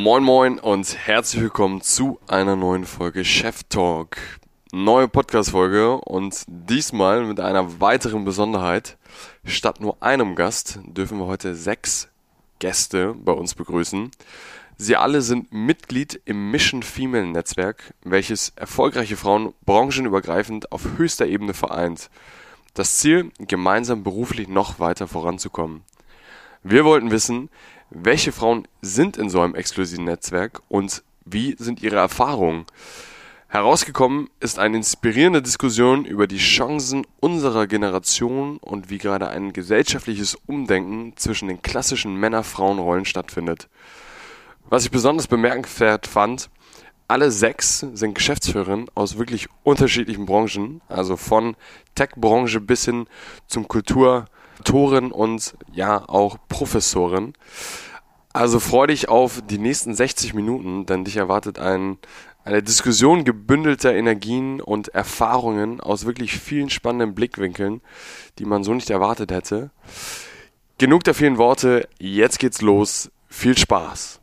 Moin Moin und herzlich willkommen zu einer neuen Folge Chef Talk. Neue Podcast-Folge und diesmal mit einer weiteren Besonderheit. Statt nur einem Gast dürfen wir heute 6 Gäste bei uns begrüßen. Sie alle sind Mitglied im Mission Female Netzwerk, welches erfolgreiche Frauen branchenübergreifend auf höchster Ebene vereint. Das Ziel, gemeinsam beruflich noch weiter voranzukommen. Wir wollten wissen, welche Frauen sind in so einem exklusiven Netzwerk und wie sind ihre Erfahrungen? Herausgekommen ist eine inspirierende Diskussion über die Chancen unserer Generation und wie gerade ein gesellschaftliches Umdenken zwischen den klassischen Männer-Frauen-Rollen stattfindet. Was ich besonders bemerkenswert fand, alle 6 sind Geschäftsführerinnen aus wirklich unterschiedlichen Branchen, also von Tech-Branche bis hin zum Kulturautoren und ja auch Professoren. Also freu dich auf die nächsten 60 Minuten, denn dich erwartet eine Diskussion gebündelter Energien und Erfahrungen aus wirklich vielen spannenden Blickwinkeln, die man so nicht erwartet hätte. Genug der vielen Worte, jetzt geht's los. Viel Spaß!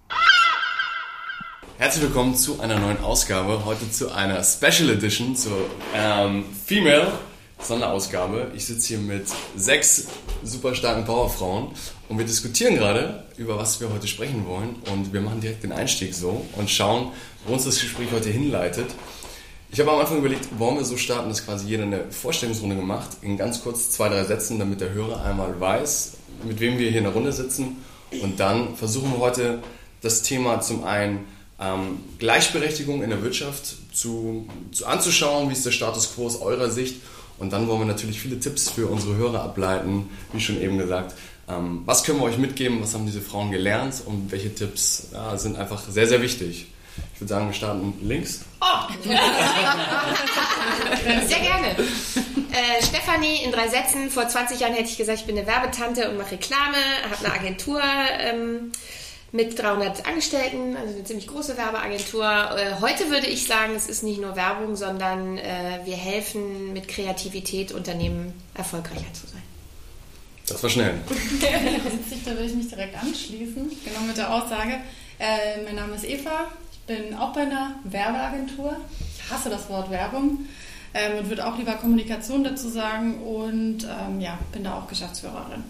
Herzlich willkommen zu einer neuen Ausgabe, heute zu einer Special Edition, zur Female Sonderausgabe. Ich sitze hier mit 6 super starken Powerfrauen und wir diskutieren gerade, über was wir heute sprechen wollen, und wir machen direkt den Einstieg so und schauen, wo uns das Gespräch heute hinleitet. Ich habe am Anfang überlegt, wollen wir so starten, dass quasi jeder eine Vorstellungsrunde gemacht, in ganz kurz 2-3 Sätzen, damit der Hörer einmal weiß, mit wem wir hier in der Runde sitzen, und dann versuchen wir heute das Thema zum einen Gleichberechtigung in der Wirtschaft anzuschauen, wie ist der Status quo aus eurer Sicht, und dann wollen wir natürlich viele Tipps für unsere Hörer ableiten, wie schon eben gesagt. Was können wir euch mitgeben, was haben diese Frauen gelernt und welche Tipps sind einfach sehr, sehr wichtig. Ich würde sagen, wir starten links. Oh! Sehr gerne. Stefanie, in 3 Sätzen. Vor 20 Jahren hätte ich gesagt, ich bin eine Werbetante und mache Reklame, habe eine Agentur mit 300 Angestellten, also eine ziemlich große Werbeagentur. Heute würde ich sagen, es ist nicht nur Werbung, sondern wir helfen mit Kreativität Unternehmen erfolgreicher zu sein. Das war schnell. Da würde ich mich direkt anschließen, genau mit der Aussage. Mein Name ist Eva, ich bin auch bei einer Werbeagentur. Ich hasse das Wort Werbung und würde auch lieber Kommunikation dazu sagen und bin da auch Geschäftsführerin.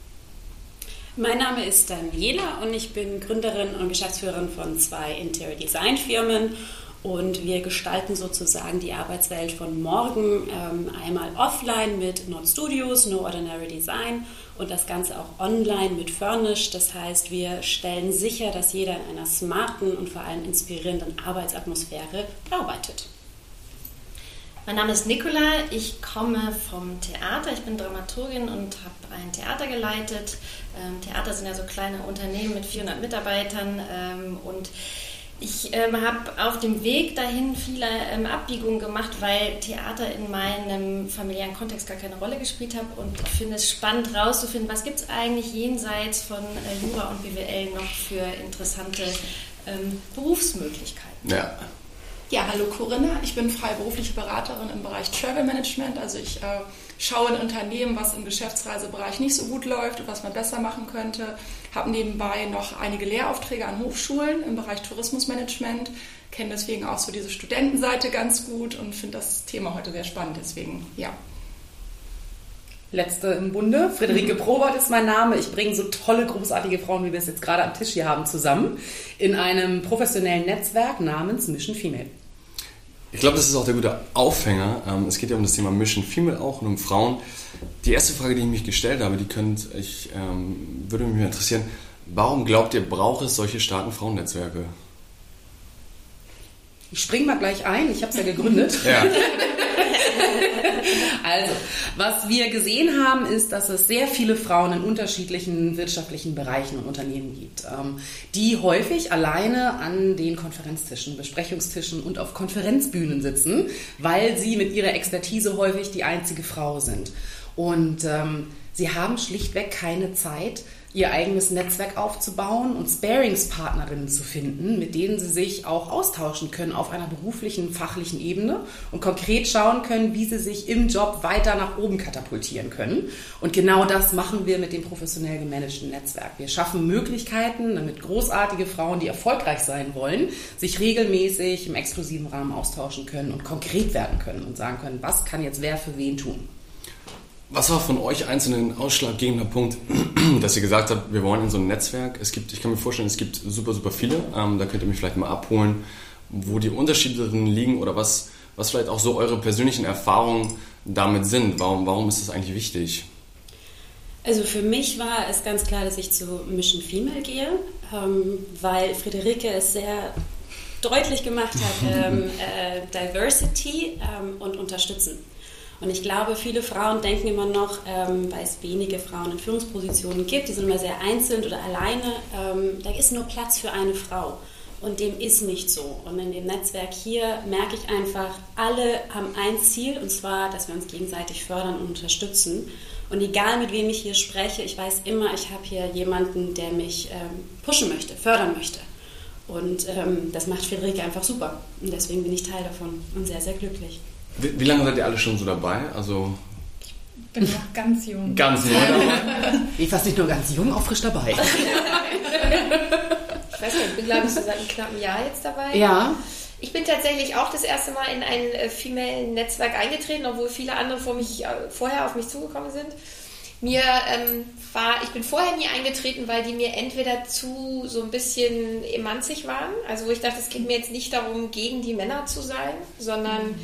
Mein Name ist Daniela und ich bin Gründerin und Geschäftsführerin von 2 Interior Design Firmen, und wir gestalten sozusagen die Arbeitswelt von morgen einmal offline mit Not Studios, No Ordinary Design, und das Ganze auch online mit Furnish. Das heißt, wir stellen sicher, dass jeder in einer smarten und vor allem inspirierenden Arbeitsatmosphäre arbeitet. Mein Name ist Nicola, ich komme vom Theater, ich bin Dramaturgin und habe ein Theater geleitet. Theater sind ja so kleine Unternehmen mit 400 Mitarbeitern und ich habe auf dem Weg dahin viele Abbiegungen gemacht, weil Theater in meinem familiären Kontext gar keine Rolle gespielt hat, und ich finde es spannend rauszufinden, was gibt es eigentlich jenseits von Jura und BWL noch für interessante Berufsmöglichkeiten. Ja. Ja, hallo Corinna, ich bin freiberufliche Beraterin im Bereich Travel Management. Also ich schaue in Unternehmen, was im Geschäftsreisebereich nicht so gut läuft und was man besser machen könnte. Habe nebenbei noch einige Lehraufträge an Hochschulen im Bereich Tourismusmanagement, kenne deswegen auch so diese Studentenseite ganz gut und finde das Thema heute sehr spannend, deswegen ja. Letzte im Bunde. Friederike Probert ist mein Name. Ich bringe so tolle, großartige Frauen, wie wir es jetzt gerade am Tisch hier haben, zusammen in einem professionellen Netzwerk namens Mission Female. Ich glaube, das ist auch der gute Aufhänger. Es geht ja um das Thema Mission Female auch und um Frauen. Die erste Frage, die ich mich gestellt habe, würde mich interessieren, warum glaubt ihr, braucht es solche starken Frauennetzwerke? Ich springe mal gleich ein, ich habe es ja gegründet. Ja. Also, was wir gesehen haben, ist, dass es sehr viele Frauen in unterschiedlichen wirtschaftlichen Bereichen und Unternehmen gibt, die häufig alleine an den Konferenztischen, Besprechungstischen und auf Konferenzbühnen sitzen, weil sie mit ihrer Expertise häufig die einzige Frau sind. Und sie haben schlichtweg keine Zeit, ihr eigenes Netzwerk aufzubauen und Sparingspartnerinnen zu finden, mit denen sie sich auch austauschen können auf einer beruflichen, fachlichen Ebene und konkret schauen können, wie sie sich im Job weiter nach oben katapultieren können. Und genau das machen wir mit dem professionell gemanagten Netzwerk. Wir schaffen Möglichkeiten, damit großartige Frauen, die erfolgreich sein wollen, sich regelmäßig im exklusiven Rahmen austauschen können und konkret werden können und sagen können, was kann jetzt wer für wen tun. Was war von euch einzeln ein ausschlaggebender Punkt, dass ihr gesagt habt, wir wollen in so ein Netzwerk? Ich kann mir vorstellen, es gibt super, super viele. Da könnt ihr mich vielleicht mal abholen, wo die Unterschiede drin liegen oder was vielleicht auch so eure persönlichen Erfahrungen damit sind. Warum ist das eigentlich wichtig? Also für mich war es ganz klar, dass ich zu Mission Female gehe, weil Friederike es sehr deutlich gemacht hat, Diversity und Unterstützen. Und ich glaube, viele Frauen denken immer noch, weil es wenige Frauen in Führungspositionen gibt, die sind immer sehr einzeln oder alleine, da ist nur Platz für eine Frau. Und dem ist nicht so. Und in dem Netzwerk hier merke ich einfach, alle haben ein Ziel, und zwar, dass wir uns gegenseitig fördern und unterstützen. Und egal, mit wem ich hier spreche, ich weiß immer, ich habe hier jemanden, der mich pushen möchte, fördern möchte. Und das macht Friederike einfach super. Und deswegen bin ich Teil davon und sehr, sehr glücklich. Wie lange seid ihr alle schon so dabei? Also ich bin noch ganz jung. Ganz neu dabei? Ich war nicht nur ganz jung, auch frisch dabei. Ich weiß nicht, ich bin glaube ich so seit einem knappen Jahr jetzt dabei. Ja. Ich bin tatsächlich auch das erste Mal in ein Female-Netzwerk eingetreten, obwohl viele andere vorher auf mich zugekommen sind. Ich bin vorher nie eingetreten, weil die mir entweder zu so ein bisschen emanzig waren, also wo ich dachte, es geht mir jetzt nicht darum, gegen die Männer zu sein, sondern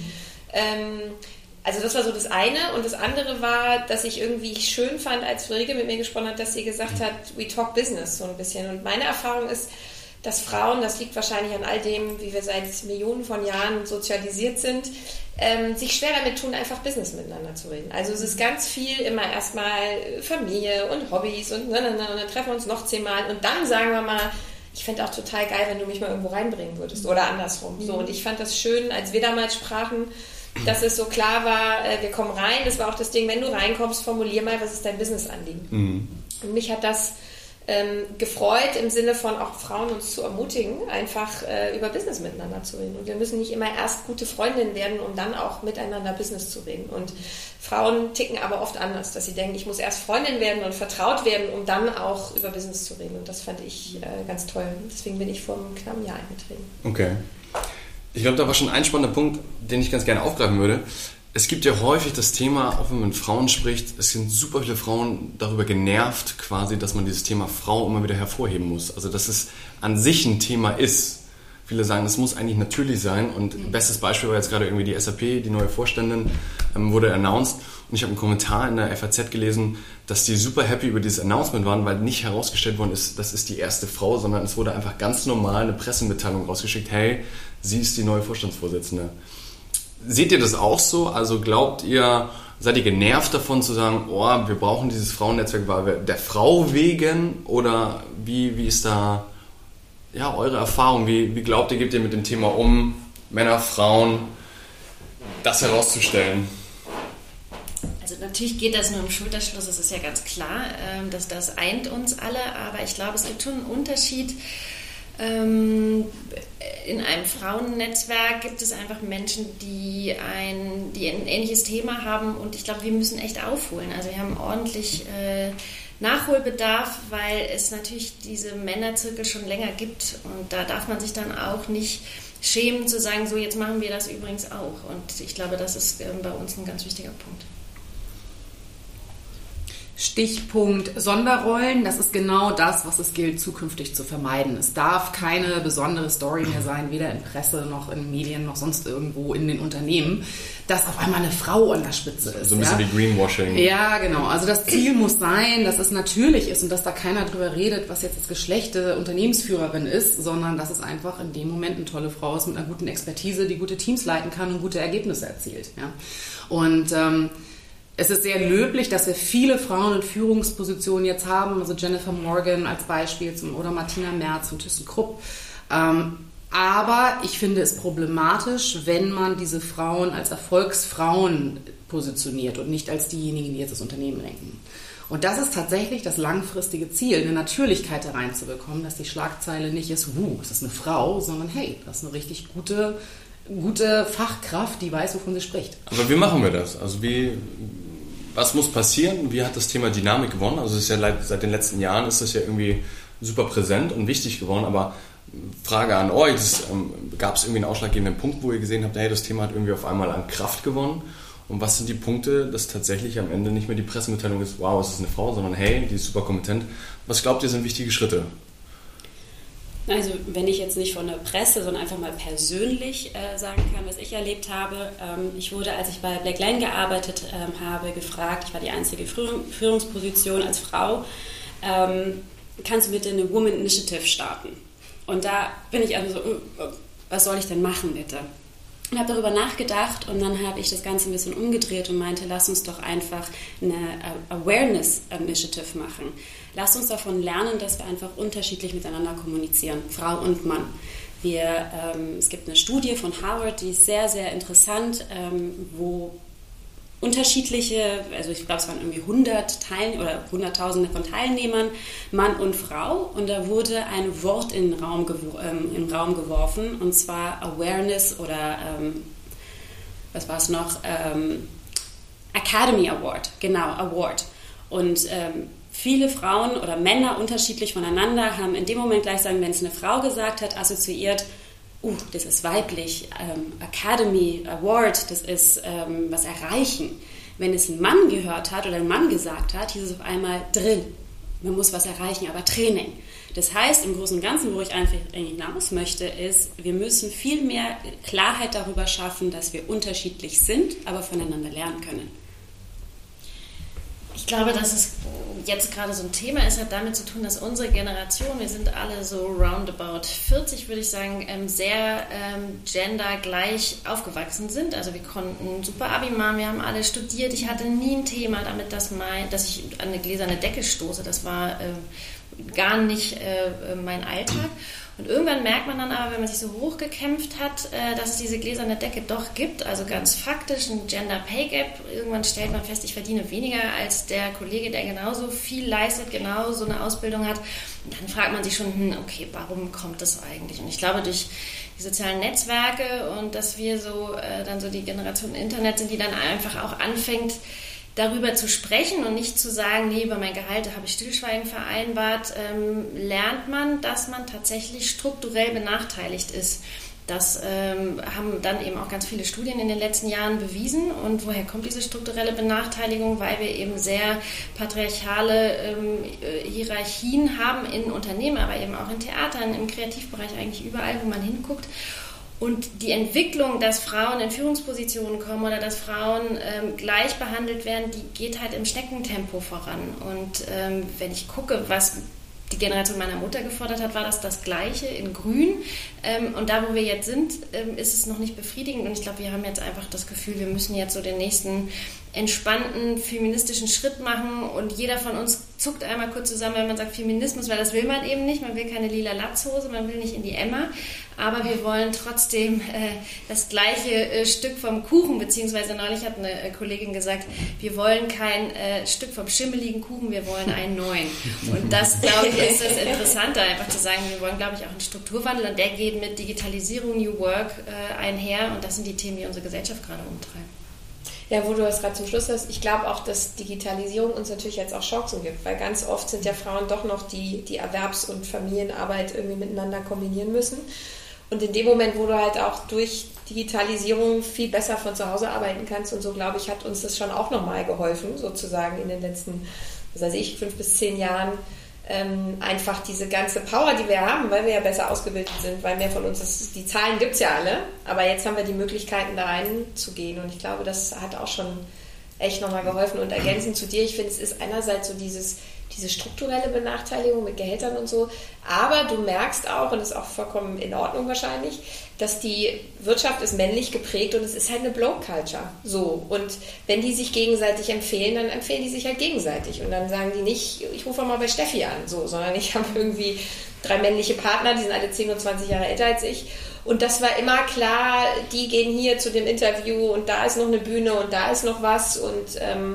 also das war so das eine, und das andere war, dass ich irgendwie schön fand, als Friederike mit mir gesprochen hat, dass sie gesagt hat, we talk business so ein bisschen, und meine Erfahrung ist, dass Frauen, das liegt wahrscheinlich an all dem, wie wir seit Millionen von Jahren sozialisiert sind, sich schwer damit tun, einfach Business miteinander zu reden. Also es ist ganz viel immer erstmal Familie und Hobbys und dann treffen wir uns noch 10-mal und dann sagen wir mal, ich fände auch total geil, wenn du mich mal irgendwo reinbringen würdest oder andersrum. So, und ich fand das schön, als wir damals sprachen, dass es so klar war, wir kommen rein, das war auch das Ding, wenn du reinkommst, formulier mal, was ist dein Business-Anliegen. Und mich hat das gefreut, im Sinne von auch Frauen uns zu ermutigen, einfach über Business miteinander zu reden. Und wir müssen nicht immer erst gute Freundinnen werden, um dann auch miteinander Business zu reden. Und Frauen ticken aber oft anders, dass sie denken, ich muss erst Freundin werden und vertraut werden, um dann auch über Business zu reden. Und das fand ich ganz toll. Deswegen bin ich vor einem knappen Jahr eingetreten. Okay. Ich glaube, da war schon ein spannender Punkt, den ich ganz gerne aufgreifen würde. Es gibt ja häufig das Thema, auch wenn man mit Frauen spricht, es sind super viele Frauen darüber genervt quasi, dass man dieses Thema Frau immer wieder hervorheben muss. Also dass es an sich ein Thema ist. Viele sagen, es muss eigentlich natürlich sein, und bestes Beispiel war jetzt gerade irgendwie die SAP, die neue Vorständin, wurde announced, und ich habe einen Kommentar in der FAZ gelesen, dass die super happy über dieses Announcement waren, weil nicht herausgestellt worden ist, das ist die erste Frau, sondern es wurde einfach ganz normal eine Pressemitteilung rausgeschickt, hey, sie ist die neue Vorstandsvorsitzende. Seht ihr das auch so? Also seid ihr genervt davon zu sagen, oh, wir brauchen dieses Frauennetzwerk, weil wir der Frau wegen, oder wie ist da eure Erfahrung? Wie glaubt ihr, geht ihr mit dem Thema um, Männer, Frauen, das herauszustellen? Also natürlich geht das nur im Schulterschluss, das ist ja ganz klar, dass das eint uns alle, aber ich glaube, es gibt schon einen Unterschied. In einem Frauennetzwerk gibt es einfach Menschen, die ein ähnliches Thema haben, und ich glaube, wir müssen echt aufholen. Also wir haben ordentlich Nachholbedarf, weil es natürlich diese Männerzirkel schon länger gibt, und da darf man sich dann auch nicht schämen zu sagen, so jetzt machen wir das übrigens auch, und ich glaube, das ist bei uns ein ganz wichtiger Punkt. Stichpunkt Sonderrollen, das ist genau das, was es gilt, zukünftig zu vermeiden. Es darf keine besondere Story mehr sein, weder in Presse noch in Medien noch sonst irgendwo in den Unternehmen, dass auf einmal eine Frau an der Spitze ist. So ein bisschen wie Greenwashing. Ja, genau. Also das Ziel muss sein, dass es natürlich ist und dass da keiner drüber redet, was jetzt das Geschlecht der Unternehmensführerin ist, sondern dass es einfach in dem Moment eine tolle Frau ist mit einer guten Expertise, die gute Teams leiten kann und gute Ergebnisse erzielt. Ja. Und es ist sehr löblich, dass wir viele Frauen in Führungspositionen jetzt haben, also Jennifer Morgan als Beispiel oder Martina Merz und ThyssenKrupp. Aber ich finde es problematisch, wenn man diese Frauen als Erfolgsfrauen positioniert und nicht als diejenigen, die jetzt das Unternehmen lenken. Und das ist tatsächlich das langfristige Ziel, eine Natürlichkeit da reinzubekommen, dass die Schlagzeile nicht ist, es ist eine Frau, sondern hey, das ist eine richtig gute Fachkraft, die weiß, wovon sie spricht. Aber wie machen wir das? Also was muss passieren? Wie hat das Thema Dynamik gewonnen? Also es ist ja seit den letzten Jahren ist das ja irgendwie super präsent und wichtig geworden, aber Frage an euch, gab es irgendwie einen ausschlaggebenden Punkt, wo ihr gesehen habt, hey, das Thema hat irgendwie auf einmal an Kraft gewonnen? Und was sind die Punkte, dass tatsächlich am Ende nicht mehr die Pressemitteilung ist, wow, es ist eine Frau, sondern hey, die ist super kompetent. Was glaubt ihr, sind wichtige Schritte? Also wenn ich jetzt nicht von der Presse, sondern einfach mal persönlich sagen kann, was ich erlebt habe. Ich wurde, als ich bei Black Lane gearbeitet habe, gefragt, ich war die einzige Führungsposition als Frau, kannst du bitte eine Woman Initiative starten? Und da bin ich also so, was soll ich denn machen bitte? Und habe darüber nachgedacht und dann habe ich das Ganze ein bisschen umgedreht und meinte, lass uns doch einfach eine Awareness Initiative machen. Lass uns davon lernen, dass wir einfach unterschiedlich miteinander kommunizieren, Frau und Mann. Es gibt eine Studie von Harvard, die ist sehr, sehr interessant, wo unterschiedliche, also ich glaube, es waren irgendwie 100.000 von Teilnehmern, Mann und Frau, und da wurde ein Wort in den Raum geworfen, und zwar Awareness oder was war es noch? Academy Award, genau, Award. Und viele Frauen oder Männer unterschiedlich voneinander haben in dem Moment gleich sagen, wenn es eine Frau gesagt hat, assoziiert, das ist weiblich, Academy Award, das ist was erreichen. Wenn es ein Mann gehört hat oder ein Mann gesagt hat, hieß es auf einmal Drill. Man muss was erreichen, aber Training. Das heißt, im Großen und Ganzen, wo ich einfach hinaus möchte, ist, wir müssen viel mehr Klarheit darüber schaffen, dass wir unterschiedlich sind, aber voneinander lernen können. Ich glaube, dass es jetzt gerade so ein Thema ist, hat damit zu tun, dass unsere Generation, wir sind alle so roundabout 40, würde ich sagen, sehr gendergleich aufgewachsen sind. Also wir konnten super Abi machen, wir haben alle studiert. Ich hatte nie ein Thema damit, dass ich an eine gläserne Decke stoße. Das war gar nicht mein Alltag. Und irgendwann merkt man dann aber, wenn man sich so hochgekämpft hat, dass es diese gläserne Decke doch gibt, also ganz faktisch ein Gender Pay Gap. Irgendwann stellt man fest, ich verdiene weniger als der Kollege, der genauso viel leistet, genau so eine Ausbildung hat. Und dann fragt man sich schon, okay, warum kommt das eigentlich? Und ich glaube, durch die sozialen Netzwerke und dass wir so dann so die Generation Internet sind, die dann einfach auch anfängt, darüber zu sprechen und nicht zu sagen, nee, über mein Gehalt habe ich Stillschweigen vereinbart, lernt man, dass man tatsächlich strukturell benachteiligt ist. Das haben dann eben auch ganz viele Studien in den letzten Jahren bewiesen. Und woher kommt diese strukturelle Benachteiligung? Weil wir eben sehr patriarchale Hierarchien haben in Unternehmen, aber eben auch in Theatern, im Kreativbereich, eigentlich überall, wo man hinguckt. Und die Entwicklung, dass Frauen in Führungspositionen kommen oder dass Frauen gleich behandelt werden, die geht halt im Schneckentempo voran. Und wenn ich gucke, was die Generation meiner Mutter gefordert hat, war das Gleiche in Grün. Und da, wo wir jetzt sind, ist es noch nicht befriedigend. Und ich glaube, wir haben jetzt einfach das Gefühl, wir müssen jetzt so den nächsten entspannten, feministischen Schritt machen. Und jeder von uns zuckt einmal kurz zusammen, wenn man sagt Feminismus, weil das will man eben nicht. Man will keine lila Latzhose, man will nicht in die Emma. Aber wir wollen trotzdem das gleiche Stück vom Kuchen, beziehungsweise neulich hat eine Kollegin gesagt, wir wollen kein Stück vom schimmeligen Kuchen, wir wollen einen neuen. Und das, glaube ich, ist das Interessante, einfach zu sagen, wir wollen, glaube ich, auch einen Strukturwandel und der geht mit Digitalisierung, New Work einher und das sind die Themen, die unsere Gesellschaft gerade umtreiben. Ja, wo du das gerade zum Schluss hast, ich glaube auch, dass Digitalisierung uns natürlich jetzt auch Chancen gibt, weil ganz oft sind ja Frauen doch noch die Erwerbs- und Familienarbeit irgendwie miteinander kombinieren müssen. Und in dem Moment, wo du halt auch durch Digitalisierung viel besser von zu Hause arbeiten kannst und so, glaube ich, hat uns das schon auch nochmal geholfen, sozusagen in den letzten, 5 bis 10 Jahren, einfach diese ganze Power, die wir haben, weil wir ja besser ausgebildet sind, weil mehr von uns ist, die Zahlen gibt es ja alle, aber jetzt haben wir die Möglichkeiten, da reinzugehen und ich glaube, das hat auch schon echt nochmal geholfen und ergänzend zu dir, ich finde, es ist einerseits so diese strukturelle Benachteiligung mit Gehältern und so, aber du merkst auch, und das ist auch vollkommen in Ordnung wahrscheinlich, dass die Wirtschaft ist männlich geprägt und es ist halt eine Blow-Culture. So. Und wenn die sich gegenseitig empfehlen, dann empfehlen die sich halt gegenseitig. Und dann sagen die nicht, ich rufe mal bei Steffi an, so, sondern ich habe irgendwie 3 männliche Partner, die sind alle 10 und 20 Jahre älter als ich. Und das war immer klar, die gehen hier zu dem Interview und da ist noch eine Bühne und da ist noch was. Und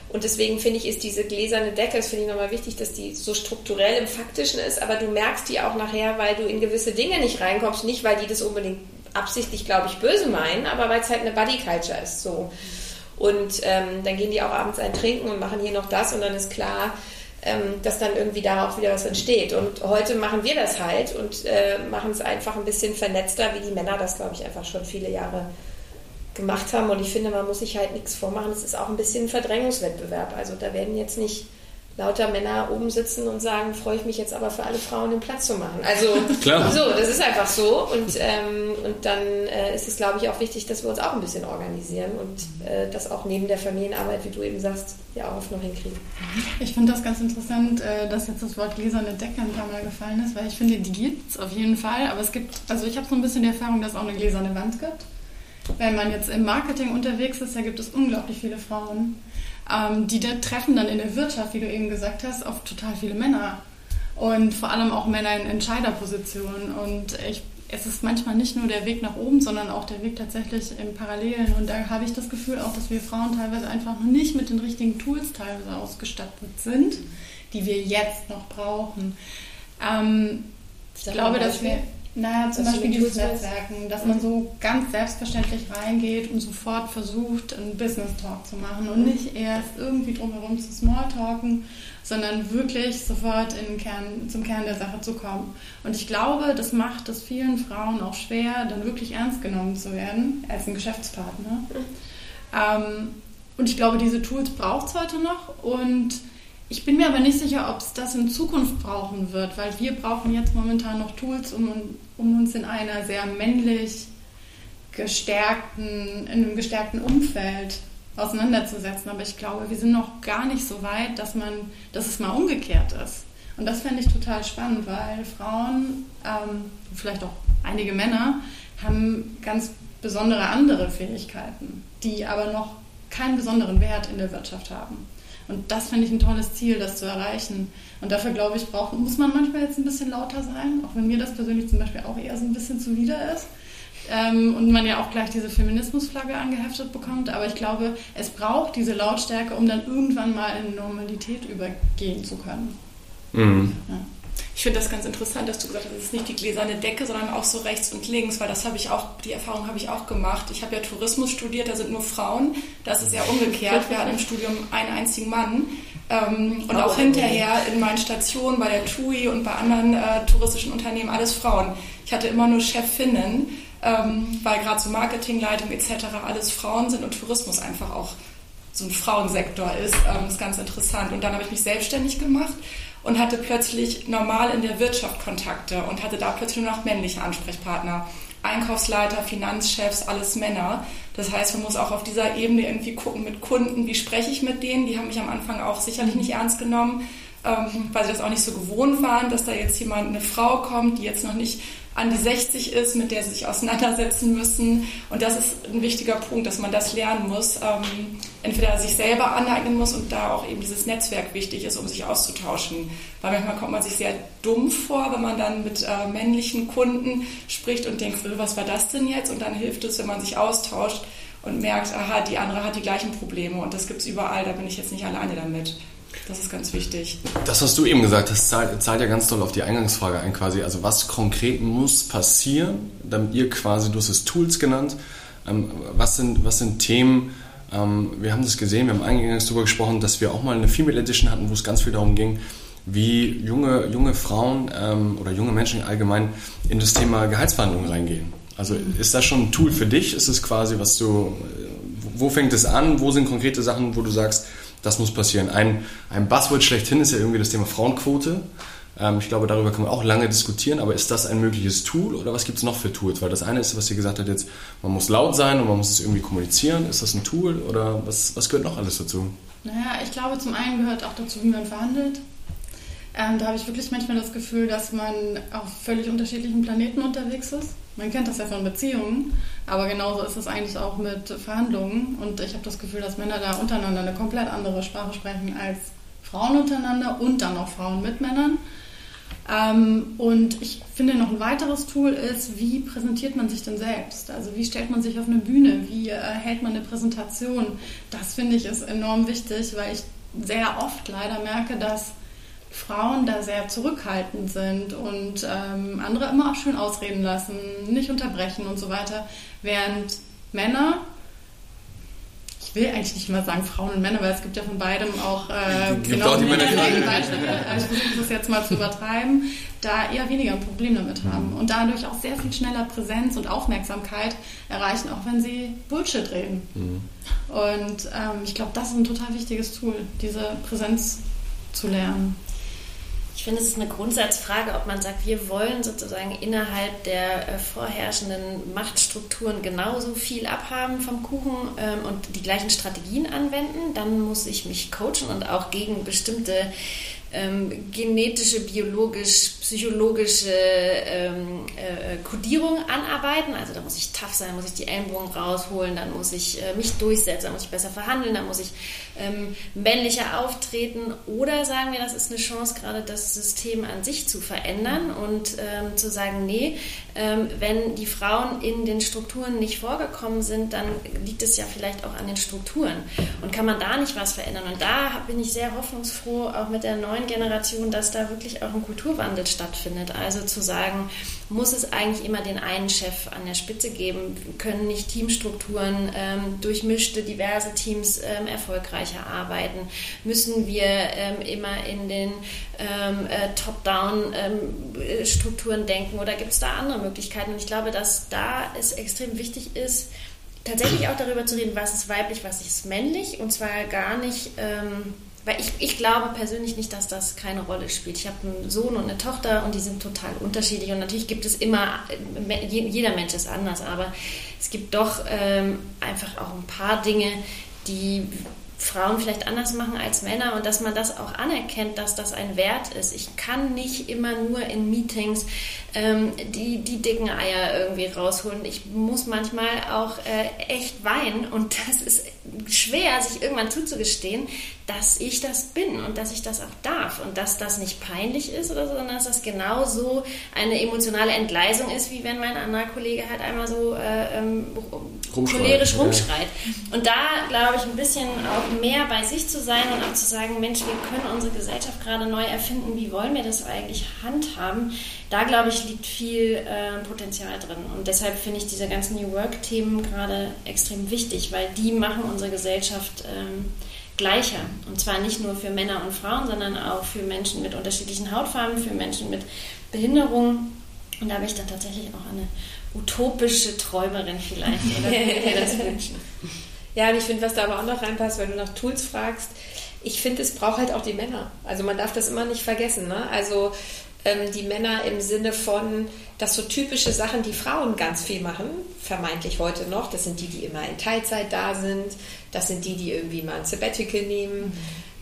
Und deswegen finde ich, ist diese gläserne Decke, das finde ich nochmal wichtig, dass die so strukturell im Faktischen ist, aber du merkst die auch nachher, weil du in gewisse Dinge nicht reinkommst, nicht weil die das unbedingt absichtlich, glaube ich, böse meinen, aber weil es halt eine Buddy-Culture ist, so. Und dann gehen die auch abends ein trinken und machen hier noch das und dann ist klar, dass dann irgendwie darauf wieder was entsteht. Und heute machen wir das halt und machen es einfach ein bisschen vernetzter, wie die Männer das, glaube ich, einfach schon viele Jahre gemacht haben. Und ich finde, man muss sich halt nichts vormachen. Es ist auch ein bisschen ein Verdrängungswettbewerb. Also da werden jetzt nicht lauter Männer oben sitzen und sagen, freue ich mich jetzt aber für alle Frauen den Platz zu machen. Also klar. So, das ist einfach so. Und dann ist es, glaube ich, auch wichtig, dass wir uns auch ein bisschen organisieren und das auch neben der Familienarbeit, wie du eben sagst, ja auch noch hinkriegen. Ich finde das ganz interessant, dass jetzt das Wort gläserne Decke ein paar Mal gefallen ist, weil ich finde, die gibt es auf jeden Fall. Aber es gibt, also ich habe so ein bisschen die Erfahrung, dass es auch eine gläserne Wand gibt. Wenn man jetzt im Marketing unterwegs ist, da gibt es unglaublich viele Frauen, die treffen dann in der Wirtschaft, wie du eben gesagt hast, auf total viele Männer. Und vor allem auch Männer in Entscheiderpositionen. Und es ist manchmal nicht nur der Weg nach oben, sondern auch der Weg tatsächlich im Parallelen. Und da habe ich das Gefühl auch, dass wir Frauen teilweise einfach noch nicht mit den richtigen Tools teilweise ausgestattet sind, die wir jetzt noch brauchen. Ich glaube, dass wir... zum Beispiel dieses Netzwerken, dass man so ganz selbstverständlich reingeht und sofort versucht, einen Business-Talk zu machen und nicht erst irgendwie drumherum zu Smalltalken, sondern wirklich sofort zum Kern der Sache zu kommen. Und ich glaube, das macht es vielen Frauen auch schwer, dann wirklich ernst genommen zu werden als ein Geschäftspartner. Und ich glaube, diese Tools braucht es heute noch und ich bin mir aber nicht sicher, ob es das in Zukunft brauchen wird, weil wir brauchen jetzt momentan noch Tools, um uns in einer sehr männlich in einem gestärkten Umfeld auseinanderzusetzen. Aber ich glaube, wir sind noch gar nicht so weit, dass es mal umgekehrt ist. Und das fände ich total spannend, weil Frauen, vielleicht auch einige Männer, haben ganz besondere andere Fähigkeiten, die aber noch keinen besonderen Wert in der Wirtschaft haben. Und das finde ich ein tolles Ziel, das zu erreichen. Und dafür, glaube ich, muss man manchmal jetzt ein bisschen lauter sein, auch wenn mir das persönlich zum Beispiel auch eher so ein bisschen zuwider ist. Und man ja auch gleich diese Feminismusflagge angeheftet bekommt. Aber ich glaube, es braucht diese Lautstärke, um dann irgendwann mal in Normalität übergehen zu können. Mhm. Ja. Ich finde das ganz interessant, dass du gesagt hast, es ist nicht die gläserne Decke, sondern auch so rechts und links, weil die Erfahrung habe ich auch gemacht. Ich habe ja Tourismus studiert, da sind nur Frauen. Das ist ja umgekehrt. Wir hatten im Studium einen einzigen Mann. Und auch hinterher in meinen Stationen bei der TUI und bei anderen touristischen Unternehmen alles Frauen. Ich hatte immer nur Chefinnen, weil gerade so Marketingleitung etc. alles Frauen sind und Tourismus einfach auch so ein Frauensektor ist. Das ist ganz interessant. Und dann habe ich mich selbstständig gemacht und hatte plötzlich normal in der Wirtschaft Kontakte und hatte da plötzlich nur noch männliche Ansprechpartner. Einkaufsleiter, Finanzchefs, alles Männer. Das heißt, man muss auch auf dieser Ebene irgendwie gucken mit Kunden, wie spreche ich mit denen. Die haben mich am Anfang auch sicherlich nicht ernst genommen, weil sie das auch nicht so gewohnt waren, dass da jetzt eine Frau kommt, die jetzt noch nicht an die 60 ist, mit der sie sich auseinandersetzen müssen. Und das ist ein wichtiger Punkt, dass man das lernen muss. Entweder sich selber aneignen muss und da auch eben dieses Netzwerk wichtig ist, um sich auszutauschen. Weil manchmal kommt man sich sehr dumm vor, wenn man dann mit männlichen Kunden spricht und denkt, was war das denn jetzt? Und dann hilft es, wenn man sich austauscht und merkt, aha, die andere hat die gleichen Probleme und das gibt es überall, da bin ich jetzt nicht alleine damit. Das ist ganz wichtig. Das, was du eben gesagt hast, zahlt ja ganz doll auf die Eingangsfrage ein quasi. Also was konkret muss passieren, damit ihr quasi, du hast es Tools genannt, was sind Themen, wir haben das gesehen, wir haben eingangs darüber gesprochen, dass wir auch mal eine Female Edition hatten, wo es ganz viel darum ging, wie junge Frauen oder junge Menschen allgemein in das Thema Gehaltsverhandlungen reingehen. Also ist das schon ein Tool für dich? Ist es quasi, wo fängt es an? Wo sind konkrete Sachen, wo du sagst, das muss passieren? Ein Buzzword schlechthin ist ja irgendwie das Thema Frauenquote. Ich glaube, darüber kann man auch lange diskutieren, aber ist das ein mögliches Tool oder was gibt es noch für Tools? Weil das eine ist, was ihr gesagt habt jetzt, man muss laut sein und man muss es irgendwie kommunizieren. Ist das ein Tool oder was gehört noch alles dazu? Naja, ich glaube, zum einen gehört auch dazu, wie man verhandelt. Da habe ich wirklich manchmal das Gefühl, dass man auf völlig unterschiedlichen Planeten unterwegs ist. Man kennt das ja von Beziehungen, aber genauso ist es eigentlich auch mit Verhandlungen. Und ich habe das Gefühl, dass Männer da untereinander eine komplett andere Sprache sprechen als Frauen untereinander und dann auch Frauen mit Männern. Und ich finde, noch ein weiteres Tool ist, wie präsentiert man sich denn selbst? Also wie stellt man sich auf eine Bühne? Wie hält man eine Präsentation? Das finde ich ist enorm wichtig, weil ich sehr oft leider merke, dass Frauen da sehr zurückhaltend sind und andere immer auch schön ausreden lassen, nicht unterbrechen und so weiter, während Männer, ich will eigentlich nicht immer sagen Frauen und Männer, weil es gibt ja von beidem auch genau die Beispiele, also ich versuche das jetzt mal zu übertreiben, da eher weniger ein Problem damit haben und dadurch auch sehr viel schneller Präsenz und Aufmerksamkeit erreichen, auch wenn sie Bullshit reden. Und ich glaube, das ist ein total wichtiges Tool, diese Präsenz zu lernen. Ich finde, es ist eine Grundsatzfrage, ob man sagt, wir wollen sozusagen innerhalb der vorherrschenden Machtstrukturen genauso viel abhaben vom Kuchen und die gleichen Strategien anwenden. Dann muss ich mich coachen und auch gegen bestimmte genetische, biologisch, psychologische Kodierung anarbeiten. Also da muss ich tough sein, muss ich die Ellenbogen rausholen, dann muss ich mich durchsetzen, dann muss ich besser verhandeln, dann muss ich männlicher auftreten. Oder sagen wir, das ist eine Chance, gerade das System an sich zu verändern und zu sagen, nee, wenn die Frauen in den Strukturen nicht vorgekommen sind, dann liegt es ja vielleicht auch an den Strukturen. Und kann man da nicht was verändern? Und da bin ich sehr hoffnungsfroh, auch mit der neuen Generation, dass da wirklich auch ein Kulturwandel stattfindet. Also zu sagen, muss es eigentlich immer den einen Chef an der Spitze geben? Können nicht Teamstrukturen, durchmischte, diverse Teams erfolgreicher arbeiten? Müssen wir immer in den Top-Down-Strukturen denken oder gibt es da andere Möglichkeiten? Und ich glaube, dass da es extrem wichtig ist, tatsächlich auch darüber zu reden, was ist weiblich, was ist männlich, und zwar gar nicht... weil ich glaube persönlich nicht, dass das keine Rolle spielt. Ich habe einen Sohn und eine Tochter und die sind total unterschiedlich und natürlich gibt es immer, jeder Mensch ist anders, aber es gibt doch einfach auch ein paar Dinge, die Frauen vielleicht anders machen als Männer und dass man das auch anerkennt, dass das ein Wert ist. Ich kann nicht immer nur in Meetings die dicken Eier irgendwie rausholen. Ich muss manchmal auch echt weinen und das ist schwer, sich irgendwann zuzugestehen, dass ich das bin und dass ich das auch darf und dass das nicht peinlich ist oder so, sondern dass das genauso eine emotionale Entgleisung ist, wie wenn mein anderer Kollege halt einmal so cholerisch rumschreit. Und da glaube ich ein bisschen auch mehr bei sich zu sein und auch zu sagen, Mensch, wir können unsere Gesellschaft gerade neu erfinden, wie wollen wir das eigentlich handhaben? Da glaube ich liegt viel Potenzial drin und deshalb finde ich diese ganzen New Work-Themen gerade extrem wichtig, weil die machen unsere Gesellschaft gleicher. Und zwar nicht nur für Männer und Frauen, sondern auch für Menschen mit unterschiedlichen Hautfarben, für Menschen mit Behinderungen. Und da habe ich dann tatsächlich auch eine utopische Träumerin vielleicht, oder würde mir das wünschen. Ja, und ich finde, was da aber auch noch reinpasst, wenn du nach Tools fragst, ich finde, es braucht halt auch die Männer. Also man darf das immer nicht vergessen, ne? Also die Männer im Sinne von, dass so typische Sachen, die Frauen ganz viel machen, vermeintlich heute noch, das sind die, die immer in Teilzeit da sind, das sind die, die irgendwie mal ein Sabbatical nehmen,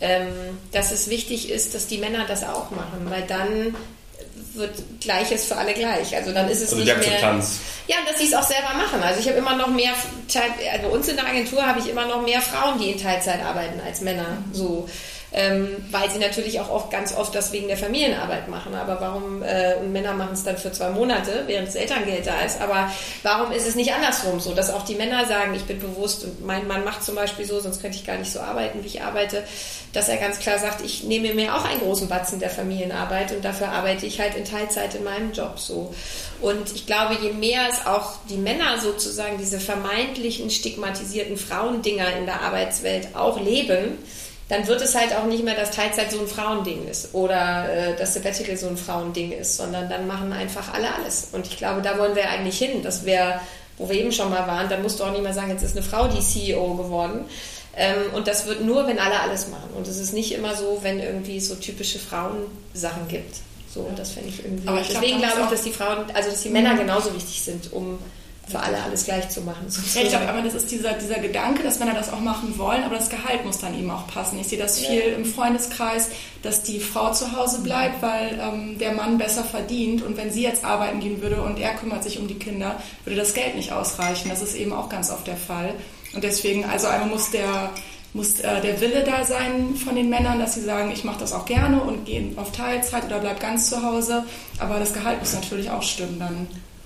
dass es wichtig ist, dass die Männer das auch machen, weil dann wird Gleiches für alle gleich. Also dann ist es also nicht mehr... Akzeptanz. Ja, dass sie es auch selber machen. Also ich habe immer noch mehr... Also bei uns in der Agentur habe ich immer noch mehr Frauen, die in Teilzeit arbeiten als Männer. So. Weil sie natürlich auch oft, ganz oft das wegen der Familienarbeit machen. Aber warum... und Männer machen es dann für 2 Monate, während das Elterngeld da ist. Aber warum ist es nicht andersrum so, dass auch die Männer sagen, ich bin bewusst und mein Mann macht zum Beispiel so, sonst könnte ich gar nicht so arbeiten, wie ich arbeite, dass er ganz klar sagt, ich nehme mir auch einen großen Batzen der Familienarbeit und dafür arbeite ich halt in Teilzeit in meinem Job so. Und ich glaube, je mehr es auch die Männer sozusagen diese vermeintlichen stigmatisierten Frauendinger in der Arbeitswelt auch leben, dann wird es halt auch nicht mehr, dass Teilzeit so ein Frauending ist oder das Sabbatical so ein Frauending ist, sondern dann machen einfach alle alles. Und ich glaube, da wollen wir eigentlich hin. Das wäre, wo wir eben schon mal waren, dann musst du auch nicht mehr sagen, jetzt ist eine Frau die CEO geworden. Und das wird nur, wenn alle alles machen. Und es ist nicht immer so, wenn irgendwie so typische Frauensachen gibt. So, das fände ich irgendwie. Aber deswegen glaube ich, dass die Frauen, also dass die Männer genauso wichtig sind, um für alle alles gleich zu machen. Ja, ich glaube, aber das ist dieser Gedanke, dass Männer das auch machen wollen, aber das Gehalt muss dann eben auch passen. Ich sehe das viel im Freundeskreis, dass die Frau zu Hause bleibt, weil der Mann besser verdient und wenn sie jetzt arbeiten gehen würde und er kümmert sich um die Kinder, würde das Geld nicht ausreichen. Das ist eben auch ganz oft der Fall. Und deswegen, also einmal muss muss der Wille da sein von den Männern, dass sie sagen, ich mache das auch gerne und gehe auf Teilzeit oder bleib ganz zu Hause. Aber das Gehalt muss natürlich auch stimmen dann.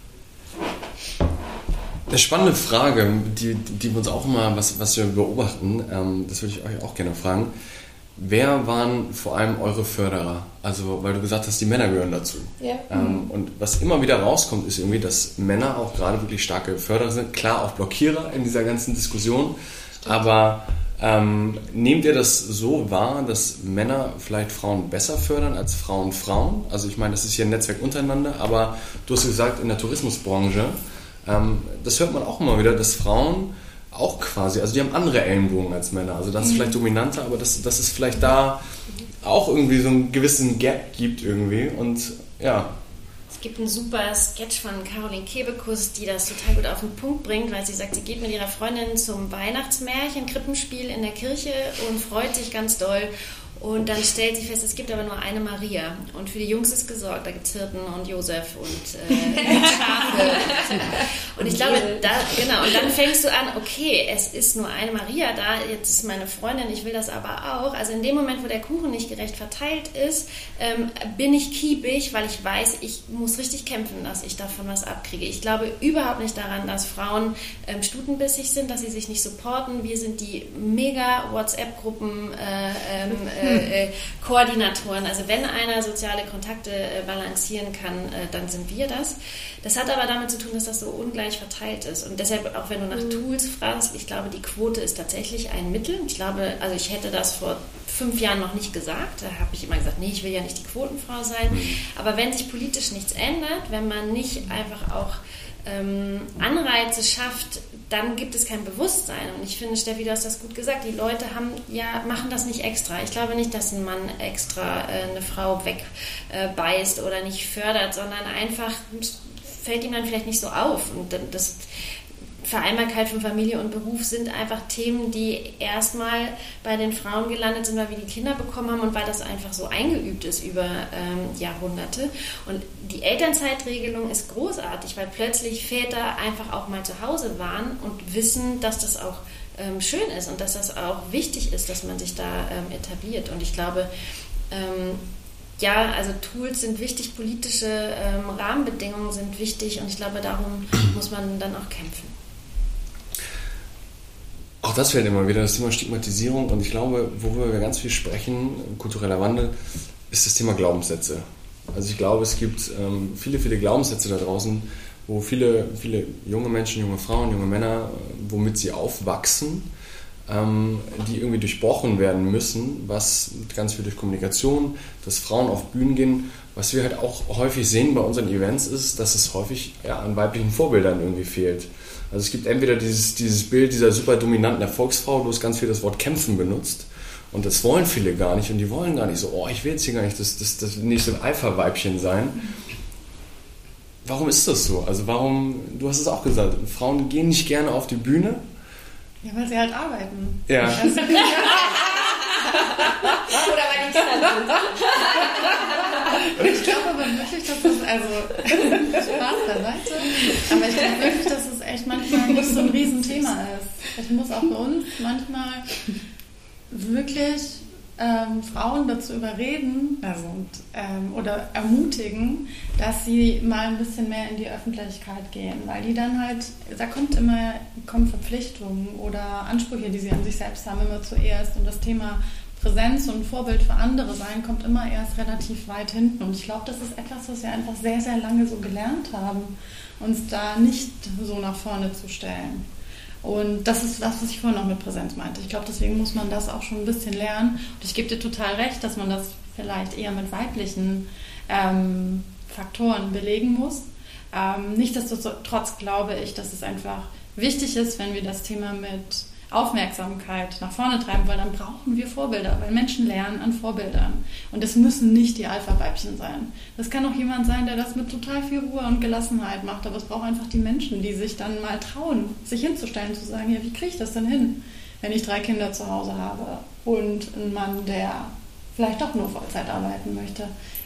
Eine spannende Frage, die wir uns auch immer, was wir beobachten, das würde ich euch auch gerne fragen. Wer waren vor allem eure Förderer? Also, weil du gesagt hast, die Männer gehören dazu. Ja. Und was immer wieder rauskommt, ist irgendwie, dass Männer auch gerade wirklich starke Förderer sind. Klar, auch Blockierer in dieser ganzen Diskussion. Stimmt. Aber nehmt ihr das so wahr, dass Männer vielleicht Frauen besser fördern als Frauen? Also ich meine, das ist hier ein Netzwerk untereinander, aber du hast gesagt, in der Tourismusbranche, das hört man auch immer wieder, dass Frauen auch quasi, also die haben andere Ellenbogen als Männer. Also das ist vielleicht dominanter, aber dass es vielleicht da auch irgendwie so einen gewissen Gap gibt irgendwie. Und ja. Es gibt einen super Sketch von Caroline Kebekus, die das total gut auf den Punkt bringt, weil sie sagt, sie geht mit ihrer Freundin zum Weihnachtsmärchen, Krippenspiel in der Kirche und freut sich ganz doll. Und dann stellt sie fest, es gibt aber nur eine Maria. Und für die Jungs ist gesorgt. Da gibt es Hirten und Josef und Schafe. Und ich glaube, und dann fängst du an, okay, es ist nur eine Maria da, jetzt ist meine Freundin, ich will das aber auch. Also in dem Moment, wo der Kuchen nicht gerecht verteilt ist, bin ich kiepig, weil ich weiß, ich muss richtig kämpfen, dass ich davon was abkriege. Ich glaube überhaupt nicht daran, dass Frauen stutenbissig sind, dass sie sich nicht supporten. Wir sind die mega WhatsApp-Gruppen, Koordinatoren. Also wenn einer soziale Kontakte balancieren kann, dann sind wir das. Das hat aber damit zu tun, dass das so ungleich verteilt ist. Und deshalb, auch wenn du nach Tools fragst, ich glaube, die Quote ist tatsächlich ein Mittel. Ich glaube, also ich hätte das vor 5 Jahren noch nicht gesagt. Da habe ich immer gesagt, nee, ich will ja nicht die Quotenfrau sein. Aber wenn sich politisch nichts ändert, wenn man nicht einfach auch Anreize schafft, dann gibt es kein Bewusstsein. Und ich finde, Steffi, du hast das gut gesagt, die Leute machen das nicht extra. Ich glaube nicht, dass ein Mann extra eine Frau wegbeißt oder nicht fördert, sondern einfach fällt ihm dann vielleicht nicht so auf. Und das Vereinbarkeit von Familie und Beruf sind einfach Themen, die erstmal bei den Frauen gelandet sind, weil wir die Kinder bekommen haben und weil das einfach so eingeübt ist über Jahrhunderte. Und die Elternzeitregelung ist großartig, weil plötzlich Väter einfach auch mal zu Hause waren und wissen, dass das auch schön ist und dass das auch wichtig ist, dass man sich da etabliert. Und ich glaube, also Tools sind wichtig, politische Rahmenbedingungen sind wichtig und ich glaube, darum muss man dann auch kämpfen. Auch das fällt immer wieder, das Thema Stigmatisierung. Und ich glaube, worüber wir ganz viel sprechen, kultureller Wandel, ist das Thema Glaubenssätze. Also ich glaube, es gibt viele, viele Glaubenssätze da draußen, wo viele, viele junge Menschen, junge Frauen, junge Männer, womit sie aufwachsen, die irgendwie durchbrochen werden müssen, was ganz viel durch Kommunikation, dass Frauen auf Bühnen gehen. Was wir halt auch häufig sehen bei unseren Events ist, dass es häufig an weiblichen Vorbildern irgendwie fehlt. Also es gibt entweder dieses Bild dieser super dominanten Erfolgsfrau, du hast ganz viel das Wort kämpfen benutzt und das wollen viele gar nicht und die wollen gar nicht so, ich will jetzt hier gar nicht das nächste Alpha-Weibchen sein. Warum ist das so? Also du hast es auch gesagt, Frauen gehen nicht gerne auf die Bühne. Ja, weil sie halt arbeiten. Ja. Oder weil die Kinder sind. Ich glaube aber wirklich, dass das, Spaß beiseite, aber ich glaube wirklich, dass es echt manchmal nicht so ein Riesenthema ist. Ich muss auch bei uns manchmal wirklich Frauen dazu überreden oder ermutigen, dass sie mal ein bisschen mehr in die Öffentlichkeit gehen, weil die dann halt, da kommen Verpflichtungen oder Ansprüche, die sie an sich selbst haben, immer zuerst und das Thema Präsenz und Vorbild für andere sein, kommt immer erst relativ weit hinten. Und ich glaube, das ist etwas, was wir einfach sehr, sehr lange so gelernt haben, uns da nicht so nach vorne zu stellen. Und das ist das, was ich vorhin noch mit Präsenz meinte. Ich glaube, deswegen muss man das auch schon ein bisschen lernen. Und ich gebe dir total recht, dass man das vielleicht eher mit weiblichen Faktoren belegen muss. Nichtsdestotrotz glaube ich, dass es einfach wichtig ist, wenn wir das Thema mit Aufmerksamkeit nach vorne treiben, weil dann brauchen wir Vorbilder, weil Menschen lernen an Vorbildern. Und es müssen nicht die Alpha-Weibchen sein. Das kann auch jemand sein, der das mit total viel Ruhe und Gelassenheit macht, aber es braucht einfach die Menschen, die sich dann mal trauen, sich hinzustellen, zu sagen, ja, wie kriege ich das denn hin, wenn ich 3 Kinder zu Hause habe und einen Mann, der vielleicht doch nur Vollzeit arbeiten möchte.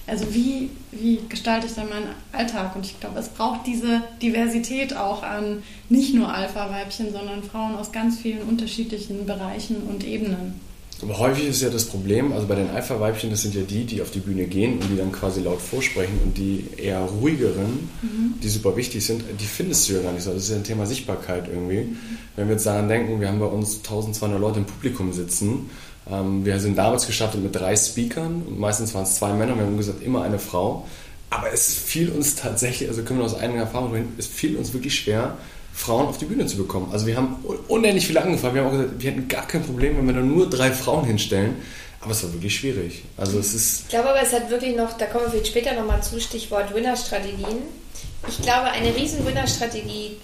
Also wie gestalte ich dann meinen Alltag? Und ich glaube, es braucht diese Diversität auch an nicht nur Alpha-Weibchen, sondern Frauen aus ganz vielen unterschiedlichen Bereichen und Ebenen. Aber häufig ist ja das Problem, also bei den Alpha-Weibchen, das sind ja die auf die Bühne gehen und die dann quasi laut vorsprechen, und die eher ruhigeren, die super wichtig sind, die findest du ja gar nicht so. Das ist ja ein Thema Sichtbarkeit irgendwie. Wenn wir jetzt daran denken, wir haben bei uns 1200 Leute im Publikum sitzen. Wir sind damals gestartet mit 3 Speakern und meistens waren es 2 Männer, wir haben gesagt, immer eine Frau. Aber es fiel uns tatsächlich, also können wir aus eigener Erfahrung reden, es fiel uns wirklich schwer, Frauen auf die Bühne zu bekommen. Also wir haben unendlich viele angefragt. Wir haben auch gesagt, wir hätten gar kein Problem, wenn wir da nur 3 Frauen hinstellen. Aber es war wirklich schwierig. Also es ist... Ich glaube aber, es hat wirklich noch, da kommen wir vielleicht später nochmal zu, Stichwort Winnerstrategien. Ich glaube, eine riesen Winnerstrategie,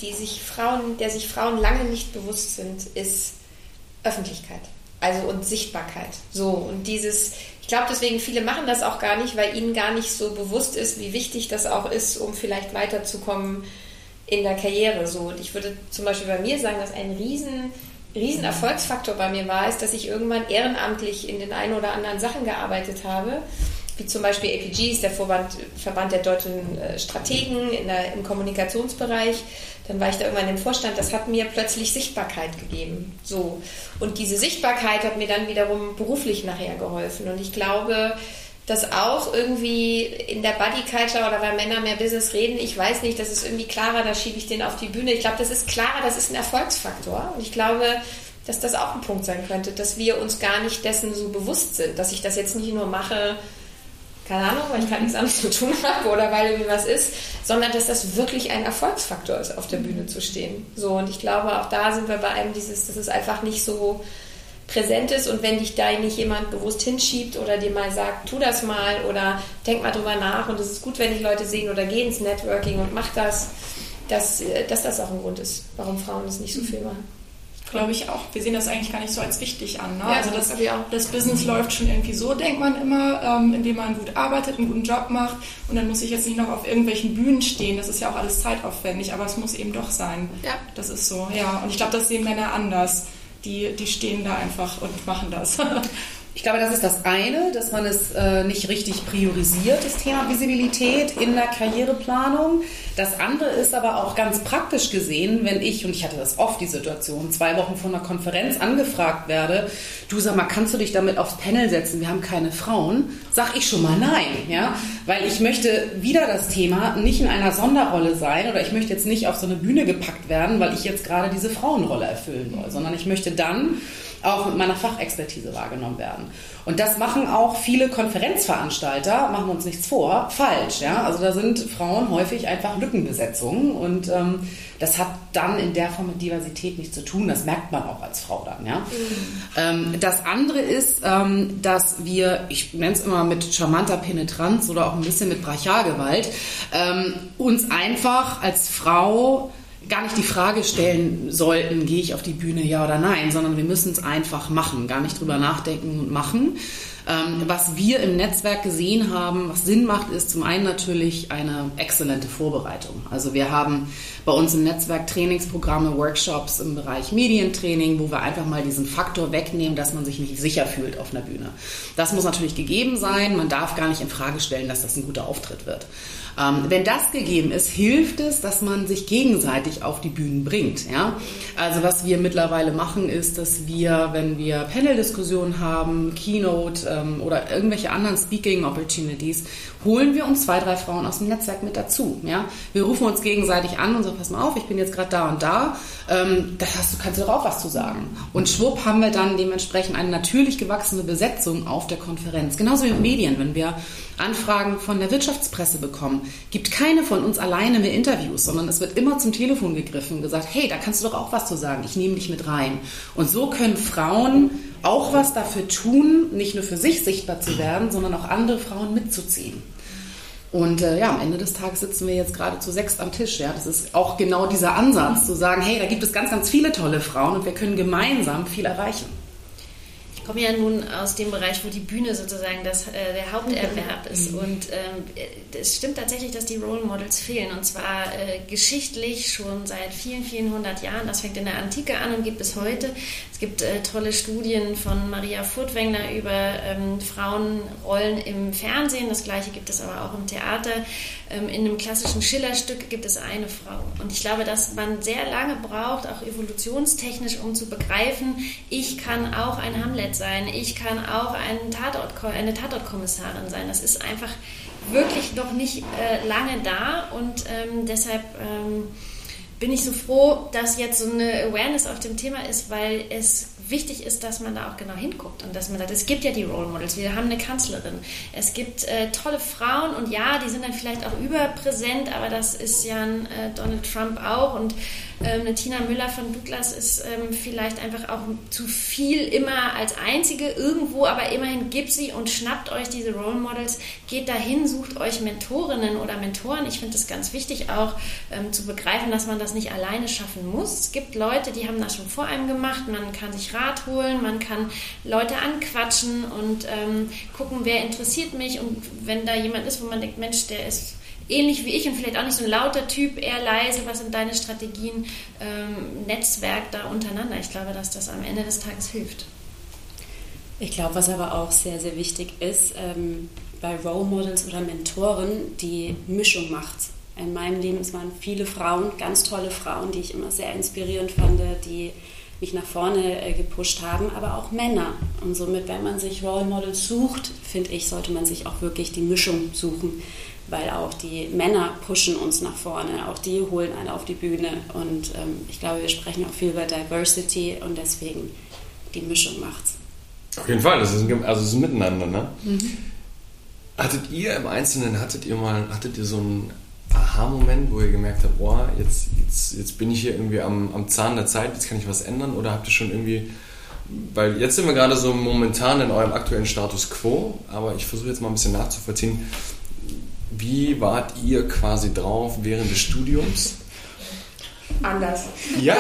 der sich Frauen lange nicht bewusst sind, ist Öffentlichkeit. Also und Sichtbarkeit. So, und ich glaube deswegen, viele machen das auch gar nicht, weil ihnen gar nicht so bewusst ist, wie wichtig das auch ist, um vielleicht weiterzukommen in der Karriere. So. Und ich würde zum Beispiel bei mir sagen, dass ein riesen Erfolgsfaktor bei mir war, ist, dass ich irgendwann ehrenamtlich in den ein oder anderen Sachen gearbeitet habe, wie zum Beispiel APG ist der Verband der deutschen Strategen im Kommunikationsbereich. Dann war ich da irgendwann im Vorstand. Das hat mir plötzlich Sichtbarkeit gegeben. So. Und diese Sichtbarkeit hat mir dann wiederum beruflich nachher geholfen. Und ich glaube, dass auch irgendwie in der Buddy Culture oder weil Männer mehr Business reden, ich weiß nicht, das ist irgendwie klarer, da schiebe ich den auf die Bühne. Ich glaube, das ist klarer, das ist ein Erfolgsfaktor. Und ich glaube, dass das auch ein Punkt sein könnte, dass wir uns gar nicht dessen so bewusst sind, dass ich das jetzt nicht nur mache, keine Ahnung, weil ich gerade nichts anderes zu tun habe oder weil irgendwie was ist, sondern dass das wirklich ein Erfolgsfaktor ist, auf der Bühne zu stehen. So, und ich glaube, auch da sind wir bei einem dass es einfach nicht so präsent ist, und wenn dich da nicht jemand bewusst hinschiebt oder dir mal sagt, tu das mal oder denk mal drüber nach und es ist gut, wenn dich Leute sehen oder geh ins Networking und mach das, dass das auch ein Grund ist, warum Frauen das nicht so viel machen. Glaube ich auch. Wir sehen das eigentlich gar nicht so als wichtig an. Ne? Ja, also das Business läuft schon irgendwie so, denkt man immer, indem man gut arbeitet, einen guten Job macht, und dann muss ich jetzt nicht noch auf irgendwelchen Bühnen stehen. Das ist ja auch alles zeitaufwendig, aber es muss eben doch sein. Ja. Das ist so, ja. Und ich glaube, das sehen Männer anders. Die stehen da einfach und machen das. Ich glaube, das ist das eine, dass man es nicht richtig priorisiert, das Thema Visibilität in der Karriereplanung. Das andere ist aber auch ganz praktisch gesehen, wenn ich, und ich hatte das oft, die Situation, 2 Wochen vor einer Konferenz angefragt werde, du sag mal, kannst du dich damit aufs Panel setzen, wir haben keine Frauen, sag ich schon mal nein, ja, weil ich möchte wieder das Thema nicht in einer Sonderrolle sein oder ich möchte jetzt nicht auf so eine Bühne gepackt werden, weil ich jetzt gerade diese Frauenrolle erfüllen soll, sondern ich möchte dann auch mit meiner Fachexpertise wahrgenommen werden. Und das machen auch viele Konferenzveranstalter, machen wir uns nichts vor, falsch. Ja? Also da sind Frauen häufig einfach Lückenbesetzungen, und das hat dann in der Form mit Diversität nichts zu tun. Das merkt man auch als Frau dann. Ja? Das andere ist, dass wir, ich nenne es immer mit charmanter Penetranz oder auch ein bisschen mit Brachialgewalt, uns einfach als Frau gar nicht die Frage stellen sollten, gehe ich auf die Bühne, ja oder nein, sondern wir müssen es einfach machen, gar nicht drüber nachdenken und machen. Was wir im Netzwerk gesehen haben, was Sinn macht, ist zum einen natürlich eine exzellente Vorbereitung. Also wir haben bei uns im Netzwerk Trainingsprogramme, Workshops im Bereich Medientraining, wo wir einfach mal diesen Faktor wegnehmen, dass man sich nicht sicher fühlt auf einer Bühne. Das muss natürlich gegeben sein. Man darf gar nicht in Frage stellen, dass das ein guter Auftritt wird. Wenn das gegeben ist, hilft es, dass man sich gegenseitig auf die Bühnen bringt. Ja? Also was wir mittlerweile machen, ist, dass wir, wenn wir Panel-Diskussionen haben, Keynote oder irgendwelche anderen Speaking-Opportunities, holen wir uns 2, 3 Frauen aus dem Netzwerk mit dazu. Ja? Wir rufen uns gegenseitig an und sagen, pass mal auf, ich bin jetzt gerade da und da, kannst du doch auch was zu sagen. Und schwupp haben wir dann dementsprechend eine natürlich gewachsene Besetzung auf der Konferenz. Genauso wie mit Medien, wenn wir Anfragen von der Wirtschaftspresse bekommen, gibt keine von uns alleine mehr Interviews, sondern es wird immer zum Telefon gegriffen und gesagt, hey, da kannst du doch auch was zu sagen, ich nehme dich mit rein. Und so können Frauen auch was dafür tun, nicht nur für sich sichtbar zu werden, sondern auch andere Frauen mitzuziehen. Und am Ende des Tages sitzen wir jetzt gerade zu 6 am Tisch. Ja? Das ist auch genau dieser Ansatz, zu sagen, hey, da gibt es ganz, ganz viele tolle Frauen und wir können gemeinsam viel erreichen. Ich komme ja nun aus dem Bereich, wo die Bühne sozusagen der Haupterwerb ist. Und es stimmt tatsächlich, dass die Role Models fehlen. Und zwar geschichtlich schon seit vielen, vielen hundert Jahren. Das fängt in der Antike an und geht bis heute. Es gibt tolle Studien von Maria Furtwängler über Frauenrollen im Fernsehen. Das Gleiche gibt es aber auch im Theater. In einem klassischen Schiller-Stück gibt es eine Frau. Und ich glaube, dass man sehr lange braucht, auch evolutionstechnisch, um zu begreifen, ich kann auch ein Hamlet sein, ich kann auch eine Tatortkommissarin sein. Das ist einfach wirklich noch nicht lange da und deshalb bin ich so froh, dass jetzt so eine Awareness auf dem Thema ist, weil es wichtig ist, dass man da auch genau hinguckt und dass man sagt, es gibt ja die Role Models, wir haben eine Kanzlerin, es gibt tolle Frauen und ja, die sind dann vielleicht auch überpräsent, aber das ist ja ein Donald Trump auch und eine Tina Müller von Douglas ist vielleicht einfach auch zu viel immer als einzige irgendwo, aber immerhin gibt sie und schnappt euch diese Role Models, geht dahin, sucht euch Mentorinnen oder Mentoren. Ich finde es ganz wichtig auch zu begreifen, dass man das nicht alleine schaffen muss. Es gibt Leute, die haben das schon vor einem gemacht, man kann sich Rat holen, man kann Leute anquatschen und gucken, wer interessiert mich und wenn da jemand ist, wo man denkt, Mensch, der ist ähnlich wie ich und vielleicht auch nicht so ein lauter Typ, eher leise, was sind deine Strategien, Netzwerk da untereinander. Ich glaube, dass das am Ende des Tages hilft. Ich glaube, was aber auch sehr, sehr wichtig ist, bei Role Models oder Mentoren, die Mischung macht. In meinem Leben, es waren viele Frauen, ganz tolle Frauen, die ich immer sehr inspirierend fand, die mich nach vorne gepusht haben, aber auch Männer. Und somit, wenn man sich Role Models sucht, finde ich, sollte man sich auch wirklich die Mischung suchen, weil auch die Männer pushen uns nach vorne, auch die holen einen auf die Bühne und ich glaube, wir sprechen auch viel über Diversity und deswegen die Mischung macht's. Auf jeden Fall, das ist ein Miteinander, ne? Mhm. Hattet ihr im Einzelnen, hattet ihr so einen Aha-Moment, wo ihr gemerkt habt, boah, jetzt bin ich hier irgendwie am Zahn der Zeit, jetzt kann ich was ändern, oder habt ihr schon irgendwie, weil jetzt sind wir gerade so momentan in eurem aktuellen Status Quo, aber ich versuche jetzt mal ein bisschen nachzuvollziehen, wie wart ihr quasi drauf während des Studiums? Anders. Ja,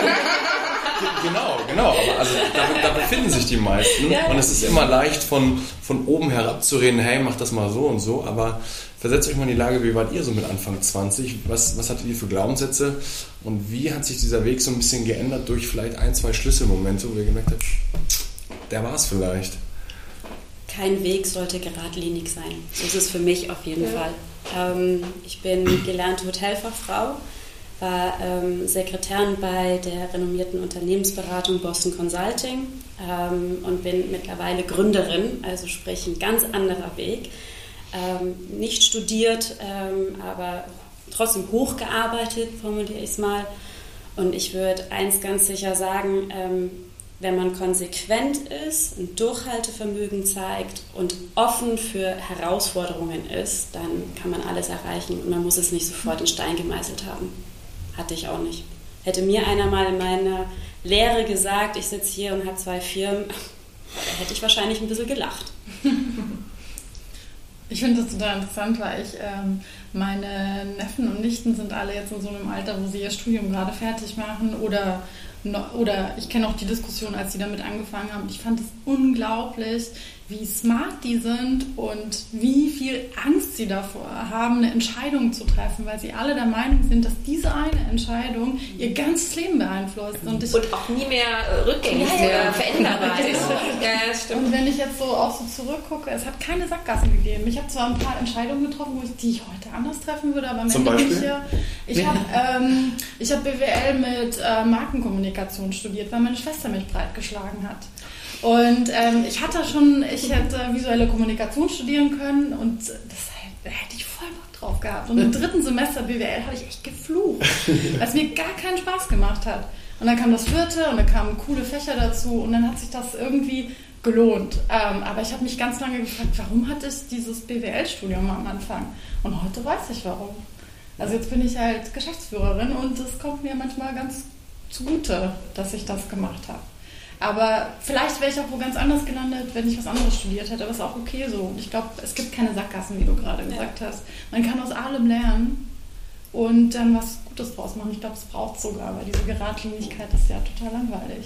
genau. Aber also da befinden sich die meisten. Ja. Und es ist immer leicht, von oben herab zu reden, hey, mach das mal so und so. Aber versetzt euch mal in die Lage, wie wart ihr so mit Anfang 20? Was hattet ihr für Glaubenssätze? Und wie hat sich dieser Weg so ein bisschen geändert durch vielleicht 1-2 Schlüsselmomente, wo ihr gemerkt habt, der war es vielleicht? Kein Weg sollte geradlinig sein. So ist es für mich auf jeden Fall. Ich bin gelernte Hotelfachfrau, war Sekretärin bei der renommierten Unternehmensberatung Boston Consulting und bin mittlerweile Gründerin, also sprich ein ganz anderer Weg. Nicht studiert, aber trotzdem hochgearbeitet, formuliere ich es mal. Und ich würde eins ganz sicher sagen, wenn man konsequent ist, ein Durchhaltevermögen zeigt und offen für Herausforderungen ist, dann kann man alles erreichen und man muss es nicht sofort in Stein gemeißelt haben. Hatte ich auch nicht. Hätte mir einer mal in meiner Lehre gesagt, ich sitze hier und habe 2 Firmen, hätte ich wahrscheinlich ein bisschen gelacht. Ich finde das total interessant, weil meine Neffen und Nichten sind alle jetzt in so einem Alter, wo sie ihr Studium gerade fertig machen oder ich kenne auch die Diskussion, als sie damit angefangen haben. Ich fand es unglaublich, wie smart die sind und wie viel Angst sie davor haben, eine Entscheidung zu treffen, weil sie alle der Meinung sind, dass diese eine Entscheidung ihr ganzes Leben beeinflusst. Und auch nie mehr rückgängig veränderbar ist. Ja, stimmt. Und wenn ich jetzt so auch so zurückgucke, es hat keine Sackgassen gegeben. Ich habe zwar ein paar Entscheidungen getroffen, die ich heute anders treffen würde, aber am Ende bin ich habe BWL mit Markenkommunikation studiert, weil meine Schwester mich breitgeschlagen hat. Und ich hätte visuelle Kommunikation studieren können und da hätte ich voll Bock drauf gehabt. Und im 3. Semester BWL habe ich echt geflucht, weil es mir gar keinen Spaß gemacht hat. Und dann kam das 4. und dann kamen coole Fächer dazu und dann hat sich das irgendwie gelohnt. Aber ich habe mich ganz lange gefragt, warum hatte ich dieses BWL-Studium am Anfang? Und heute weiß ich warum. Also jetzt bin ich halt Geschäftsführerin und es kommt mir manchmal ganz zugute, dass ich das gemacht habe. Aber vielleicht wäre ich auch wo ganz anders gelandet, wenn ich was anderes studiert hätte. Aber es ist auch okay so. Und ich glaube, es gibt keine Sackgassen, wie du gerade gesagt hast. Man kann aus allem lernen und dann was Gutes draus machen. Ich glaube, es braucht sogar, weil diese Geradlinigkeit ist ja total langweilig.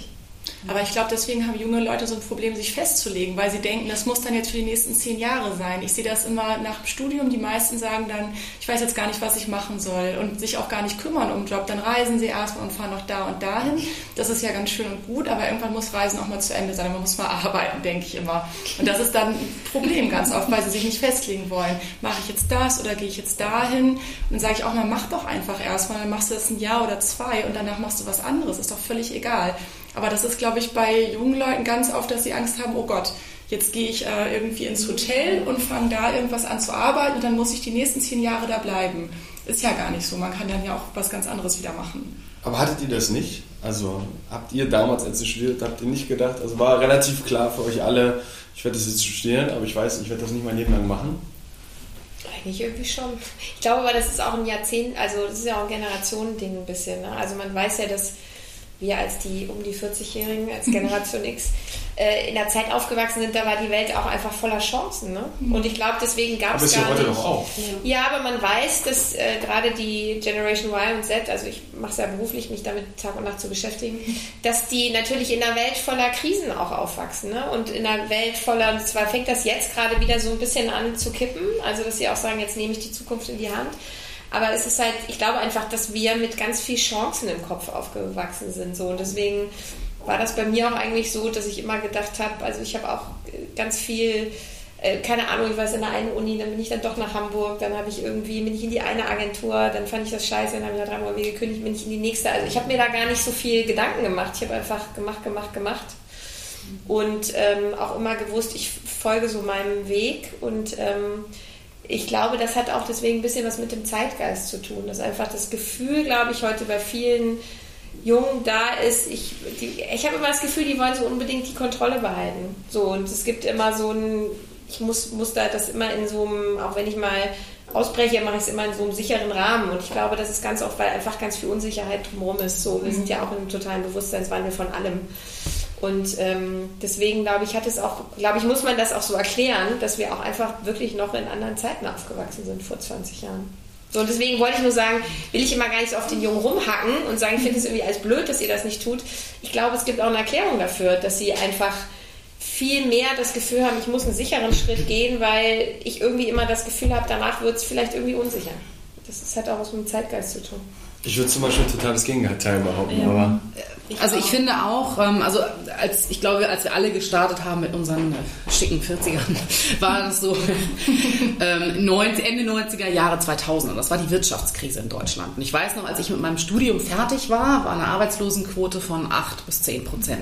Aber ich glaube, deswegen haben junge Leute so ein Problem, sich festzulegen, weil sie denken, das muss dann jetzt für die nächsten 10 Jahre sein. Ich sehe das immer nach dem Studium, die meisten sagen dann, ich weiß jetzt gar nicht, was ich machen soll und sich auch gar nicht kümmern um den Job. Dann reisen sie erstmal und fahren noch da und dahin. Das ist ja ganz schön und gut, aber irgendwann muss Reisen auch mal zu Ende sein. Man muss mal arbeiten, denke ich immer. Und das ist dann ein Problem ganz oft, weil sie sich nicht festlegen wollen. Mache ich jetzt das oder gehe ich jetzt dahin? Und dann sage ich auch mal, mach doch einfach erstmal, dann machst du das 1 Jahr oder 2 und danach machst du was anderes. Ist doch völlig egal. Aber das ist, glaube ich, bei jungen Leuten ganz oft, dass sie Angst haben, oh Gott, jetzt gehe ich irgendwie ins Hotel und fange da irgendwas an zu arbeiten und dann muss ich die nächsten 10 Jahre da bleiben. Ist ja gar nicht so. Man kann dann ja auch was ganz anderes wieder machen. Aber hattet ihr das nicht? Also habt ihr damals, als ihr studiert, habt ihr nicht gedacht, also war relativ klar für euch alle, ich werde das jetzt studieren, aber ich weiß, ich werde das nicht mein Leben lang machen? Eigentlich irgendwie schon. Ich glaube aber, das ist auch ein Jahrzehnt, also das ist ja auch ein Generationending ein bisschen. Ne? Also man weiß ja, dass wir als die um die 40-Jährigen, als Generation X, in der Zeit aufgewachsen sind, da war die Welt auch einfach voller Chancen. Ne? Und ich glaube, deswegen gab es gar nicht... Aber ist ja heute doch auch. Ja, aber man weiß, dass gerade die Generation Y und Z, also ich mache es ja beruflich, mich damit Tag und Nacht zu beschäftigen, dass die natürlich in einer Welt voller Krisen auch aufwachsen. Ne? Und in einer Welt voller, und zwar fängt das jetzt gerade wieder so ein bisschen an zu kippen, also dass sie auch sagen, jetzt nehme ich die Zukunft in die Hand. Aber es ist halt, ich glaube einfach, dass wir mit ganz viel Chancen im Kopf aufgewachsen sind. So. Und deswegen war das bei mir auch eigentlich so, dass ich immer gedacht habe, also ich habe auch ganz viel, keine Ahnung, ich weiß, in der einen Uni, dann bin ich dann doch nach Hamburg, dann bin ich in die eine Agentur, dann fand ich das scheiße, dann habe ich da 3 Monate gekündigt, bin ich in die nächste. Also ich habe mir da gar nicht so viel Gedanken gemacht. Ich habe einfach gemacht. Und auch immer gewusst, ich folge so meinem Weg und ich glaube, das hat auch deswegen ein bisschen was mit dem Zeitgeist zu tun, dass einfach das Gefühl, glaube ich, heute bei vielen Jungen da ist, ich habe immer das Gefühl, die wollen so unbedingt die Kontrolle behalten. So, und es gibt immer so ich muss da das immer in so einem, auch wenn ich mal ausbreche, mache ich es immer in so einem sicheren Rahmen. Und ich glaube, das ist ganz oft, weil einfach ganz viel Unsicherheit drumherum ist. So, wir sind ja auch in einem totalen Bewusstseinswandel von allem. Und deswegen glaube ich, muss man das auch so erklären, dass wir auch einfach wirklich noch in anderen Zeiten aufgewachsen sind, vor 20 Jahren. So, und deswegen wollte ich nur sagen, will ich immer gar nicht so auf den Jungen rumhacken und sagen, ich finde es irgendwie alles blöd, dass ihr das nicht tut. Ich glaube, es gibt auch eine Erklärung dafür, dass sie einfach viel mehr das Gefühl haben, ich muss einen sicheren Schritt gehen, weil ich irgendwie immer das Gefühl habe, danach wird es vielleicht irgendwie unsicher. Das hat auch was mit dem Zeitgeist zu tun. Ich würde zum Beispiel total das Gegenteil behaupten, ja. Aber... Also ich finde auch, als wir alle gestartet haben mit unseren schicken 40ern, war das so Ende 90er Jahre 2000. Und das war die Wirtschaftskrise in Deutschland. Und ich weiß noch, als ich mit meinem Studium fertig war eine Arbeitslosenquote von 8-10%.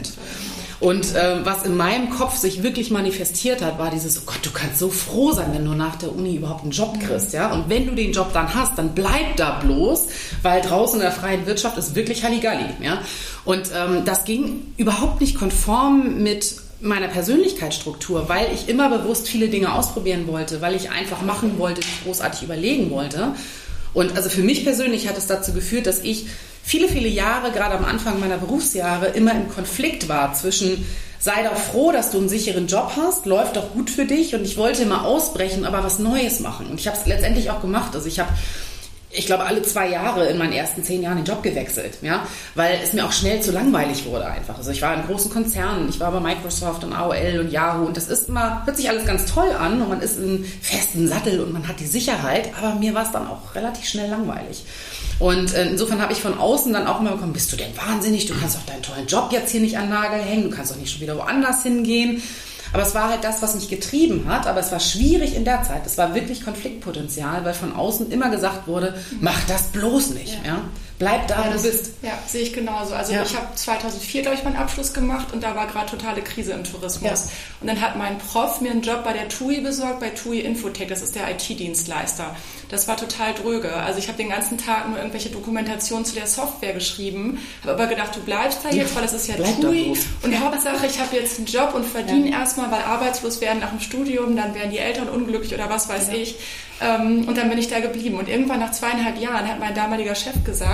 Und was in meinem Kopf sich wirklich manifestiert hat, war dieses, oh Gott, du kannst so froh sein, wenn du nach der Uni überhaupt einen Job kriegst. Ja? Und wenn du den Job dann hast, dann bleib da bloß, weil draußen in der freien Wirtschaft ist wirklich Halligalli. Ja? Und das ging überhaupt nicht konform mit meiner Persönlichkeitsstruktur, weil ich immer bewusst viele Dinge ausprobieren wollte, weil ich einfach machen wollte, nicht großartig überlegen wollte. Und also für mich persönlich hat es dazu geführt, dass ich viele, viele Jahre, gerade am Anfang meiner Berufsjahre, immer im Konflikt war zwischen, sei doch froh, dass du einen sicheren Job hast, läuft doch gut für dich, und ich wollte immer ausbrechen, aber was Neues machen. Und ich habe es letztendlich auch gemacht. Also ich glaube, alle 2 Jahre in meinen ersten 10 Jahren den Job gewechselt, ja, weil es mir auch schnell zu langweilig wurde einfach. Also ich war in großen Konzernen, ich war bei Microsoft und AOL und Yahoo, und das ist immer, hört sich alles ganz toll an und man ist im festen Sattel und man hat die Sicherheit, aber mir war es dann auch relativ schnell langweilig. Und insofern habe ich von außen dann auch immer bekommen, bist du denn wahnsinnig, du kannst doch deinen tollen Job jetzt hier nicht an den Nagel hängen, du kannst doch nicht schon wieder woanders hingehen. Aber es war halt das, was mich getrieben hat, aber es war schwierig in der Zeit. Es war wirklich Konfliktpotenzial, weil von außen immer gesagt wurde, mach das bloß nicht. Ja. Bleib da, wo du bist. Ja, sehe ich genauso. Also ich habe 2004, glaube ich, meinen Abschluss gemacht und da war gerade totale Krise im Tourismus. Ja. Und dann hat mein Prof mir einen Job bei der TUI besorgt, bei TUI Infotech, das ist der IT-Dienstleister. Das war total dröge. Also ich habe den ganzen Tag nur irgendwelche Dokumentationen zu der Software geschrieben, habe aber gedacht, du bleibst da jetzt, weil das ist ja TUI. Und Hauptsache, ich habe jetzt einen Job und verdiene erstmal, weil arbeitslos werden nach dem Studium, dann werden die Eltern unglücklich oder was weiß ich. Und dann bin ich da geblieben. Und irgendwann nach 2,5 Jahren hat mein damaliger Chef gesagt,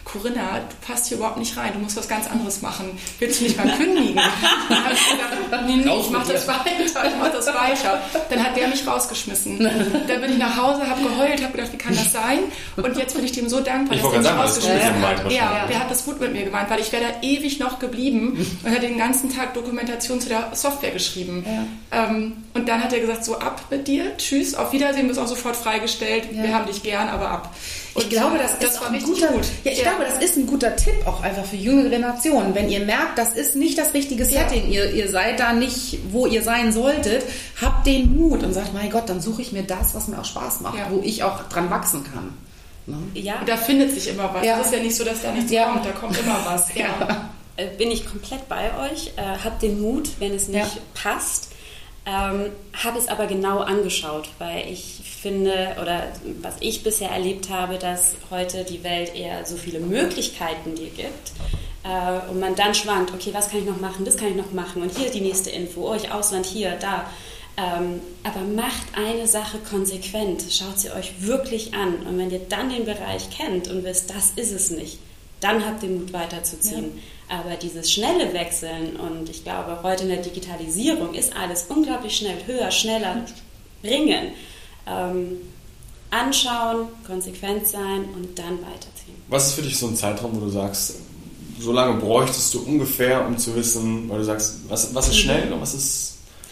Corinna, du passt hier überhaupt nicht rein, du musst was ganz anderes machen. Willst du nicht mal kündigen? Dann habe ich gesagt, nee, ich mach das weiter. Dann hat der mich rausgeschmissen. Dann bin ich nach Hause, habe geheult, habe gedacht, wie kann das sein? Und jetzt bin ich dem so dankbar, dass er mich rausgeschmissen hat. Ja, der hat das gut mit mir gemeint, weil ich wäre da ewig noch geblieben und hat den ganzen Tag Dokumentation zu der Software geschrieben. Ja. Und dann hat er gesagt, so ab mit dir, tschüss, auf Wiedersehen, bist auch sofort freigestellt, wir haben dich gern, aber ab. Und ich glaube, das ist auch ein guter, gut. Ja, ich glaube, das ist ein guter Tipp auch einfach für junge Generationen. Wenn ihr merkt, das ist nicht das richtige Setting, ihr seid da nicht, wo ihr sein solltet, habt den Mut und sagt, mein Gott, dann suche ich mir das, was mir auch Spaß macht, wo ich auch dran wachsen kann. Ne? Ja. Und da findet sich immer was. Es ist ja nicht so, dass da nichts kommt, da kommt immer was. Ja. Bin ich komplett bei euch, habt den Mut, wenn es nicht passt. Habe es aber genau angeschaut, weil ich finde, oder was ich bisher erlebt habe, dass heute die Welt eher so viele Möglichkeiten dir gibt und man dann schwankt, okay, was kann ich noch machen, das kann ich noch machen und hier die nächste Info, ich Ausland, hier, da. Aber macht eine Sache konsequent, schaut sie euch wirklich an und wenn ihr dann den Bereich kennt und wisst, das ist es nicht, dann habt ihr Mut weiterzuziehen. Ja. Aber dieses schnelle Wechseln und ich glaube, heute in der Digitalisierung ist alles unglaublich schnell, höher, schneller, ringen. Anschauen, konsequent sein und dann weiterziehen. Was ist für dich so ein Zeitraum, wo du sagst, so lange bräuchtest du ungefähr, um zu wissen, weil du sagst, was ist schnell und was ist...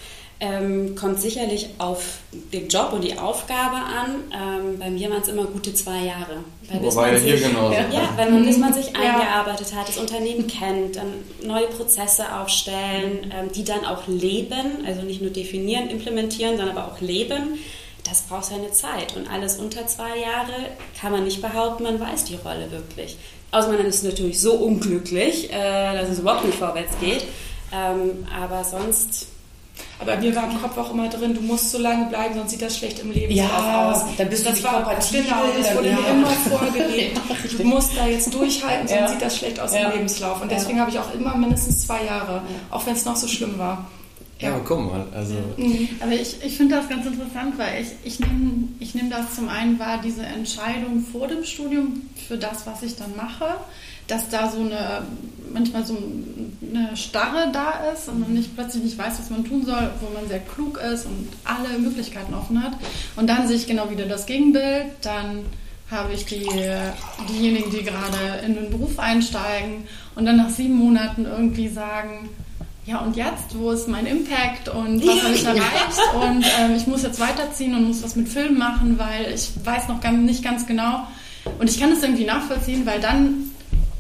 Kommt sicherlich auf den Job und die Aufgabe an. Bei mir waren es immer gute 2 Jahre. Wobei hier genauso. Bis man sich eingearbeitet hat, das Unternehmen kennt, dann neue Prozesse aufstellen, die dann auch leben, also nicht nur definieren, implementieren, sondern aber auch leben. Das braucht seine Zeit. Und alles unter 2 Jahre kann man nicht behaupten, man weiß die Rolle wirklich. Außer man ist natürlich so unglücklich, dass es überhaupt nicht vorwärts geht. Aber sonst... Aber mir war im Kopf auch immer drin, du musst so lange bleiben, sonst sieht das schlecht im Lebenslauf aus. Dann bist du nicht kompatibel. Genau, das wurde mir immer vorgelegt. Du musst da jetzt durchhalten, sonst sieht das schlecht aus im Lebenslauf. Und deswegen habe ich auch immer mindestens 2 Jahre, auch wenn es noch so schlimm war. Ja, aber guck mal, also... Aber ich finde das ganz interessant, weil ich nehm das zum einen wahr, diese Entscheidung vor dem Studium für das, was ich dann mache, dass da manchmal so eine Starre da ist und man plötzlich nicht weiß, was man tun soll, wo man sehr klug ist und alle Möglichkeiten offen hat. Und dann sehe ich genau wieder das Gegenbild, dann habe ich diejenigen, die gerade in den Beruf einsteigen und dann nach 7 Monaten irgendwie sagen, ja und jetzt, wo ist mein Impact und was habe ich erreicht und ich muss jetzt weiterziehen und muss was mit Film machen, weil ich weiß noch nicht ganz genau und ich kann es irgendwie nachvollziehen, weil dann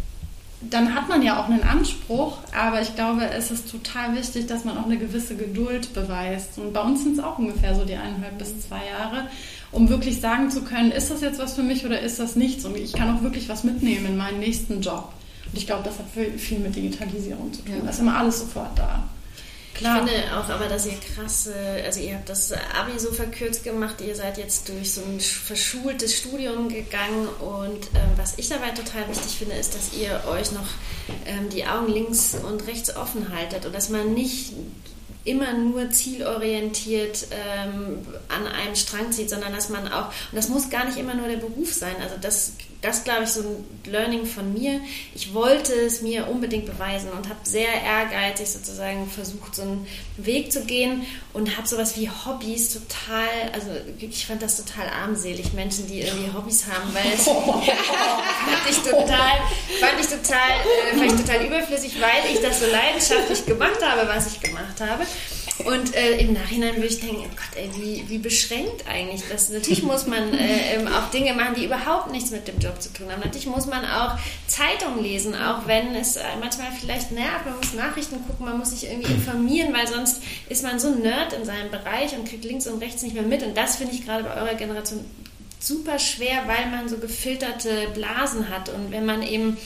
hat man ja auch einen Anspruch, aber ich glaube, es ist total wichtig, dass man auch eine gewisse Geduld beweist. Und bei uns sind es auch ungefähr so die 1,5 bis 2 Jahre, um wirklich sagen zu können, ist das jetzt was für mich oder ist das nichts? Und ich kann auch wirklich was mitnehmen in meinen nächsten Job. Und ich glaube, das hat viel mit Digitalisierung zu tun. Da ist immer alles sofort da. Klar. Ich finde auch aber, dass ihr ihr habt das Abi so verkürzt gemacht, ihr seid jetzt durch so ein verschultes Studium gegangen und was ich dabei total wichtig finde, ist, dass ihr euch noch die Augen links und rechts offen haltet und dass man nicht immer nur zielorientiert an einem Strang zieht, sondern dass man auch, und das muss gar nicht immer nur der Beruf sein, also das glaube ich, so ein Learning von mir. Ich wollte es mir unbedingt beweisen und habe sehr ehrgeizig sozusagen versucht, so einen Weg zu gehen und habe sowas wie Hobbys total, also ich fand das total armselig, Menschen, die irgendwie Hobbys haben, weil es fand ich total überflüssig, weil ich das so leidenschaftlich gemacht habe, was ich gemacht habe. Und im Nachhinein würde ich denken, oh Gott, ey, wie beschränkt eigentlich das. Natürlich muss man auch Dinge machen, die überhaupt nichts mit dem Job zu tun haben. Natürlich muss man auch Zeitung lesen, auch wenn es manchmal vielleicht nervt. Man muss Nachrichten gucken, man muss sich irgendwie informieren, weil sonst ist man so ein Nerd in seinem Bereich und kriegt links und rechts nicht mehr mit. Und das finde ich gerade bei eurer Generation super schwer, weil man so gefilterte Blasen hat. Und wenn man eben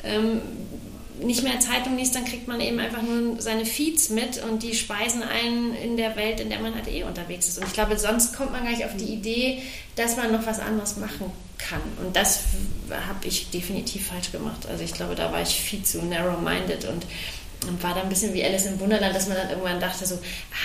nicht mehr Zeitung liest, dann kriegt man eben einfach nur seine Feeds mit und die speisen einen in der Welt, in der man halt unterwegs ist. Und ich glaube, sonst kommt man gar nicht auf die Idee, dass man noch was anderes machen kann. Und das habe ich definitiv falsch gemacht. Also ich glaube, da war ich viel zu narrow-minded und Und war dann ein bisschen wie Alice im Wunderland, dass man dann irgendwann dachte so,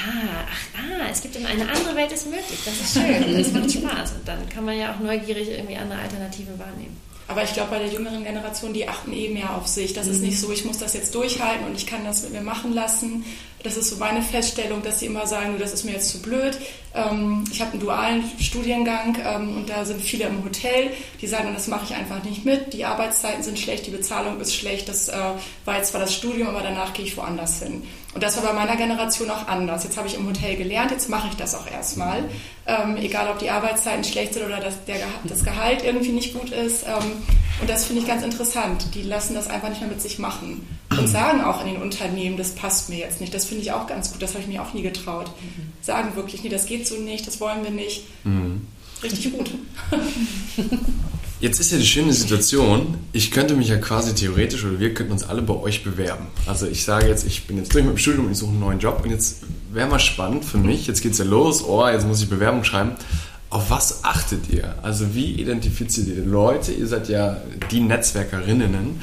es gibt immer eine andere Welt, ist möglich, das ist schön, das macht Spaß. Und dann kann man ja auch neugierig irgendwie andere Alternativen wahrnehmen. Aber ich glaube, bei der jüngeren Generation, die achten mehr auf sich. Das ist nicht so, ich muss das jetzt durchhalten und ich kann das mit mir machen lassen. Das ist so meine Feststellung, dass sie immer sagen, das ist mir jetzt zu blöd. Ich habe einen dualen Studiengang und da sind viele im Hotel, die sagen, das mache ich einfach nicht mit. Die Arbeitszeiten sind schlecht, die Bezahlung ist schlecht. Das war jetzt zwar das Studium, aber danach gehe ich woanders hin. Und das war bei meiner Generation auch anders. Jetzt habe ich im Hotel gelernt, jetzt mache ich das auch erstmal. Egal, ob die Arbeitszeiten schlecht sind oder das Gehalt irgendwie nicht gut ist. Und das finde ich ganz interessant. Die lassen das einfach nicht mehr mit sich machen. Und sagen auch in den Unternehmen, das passt mir jetzt nicht. Das finde ich auch ganz gut. Das habe ich mir auch nie getraut. Sagen wirklich, nee, das geht so nicht, das wollen wir nicht. Richtig gut. Jetzt ist ja die schöne Situation, ich könnte mich ja quasi theoretisch oder wir könnten uns alle bei euch bewerben. Also ich sage jetzt, ich bin jetzt durch mit dem Studium und ich suche einen neuen Job und jetzt wäre mal spannend für mich, jetzt geht's ja los, jetzt muss ich Bewerbung schreiben. Auf was achtet ihr? Also wie identifiziert ihr Leute? Ihr seid ja die Netzwerkerinnen.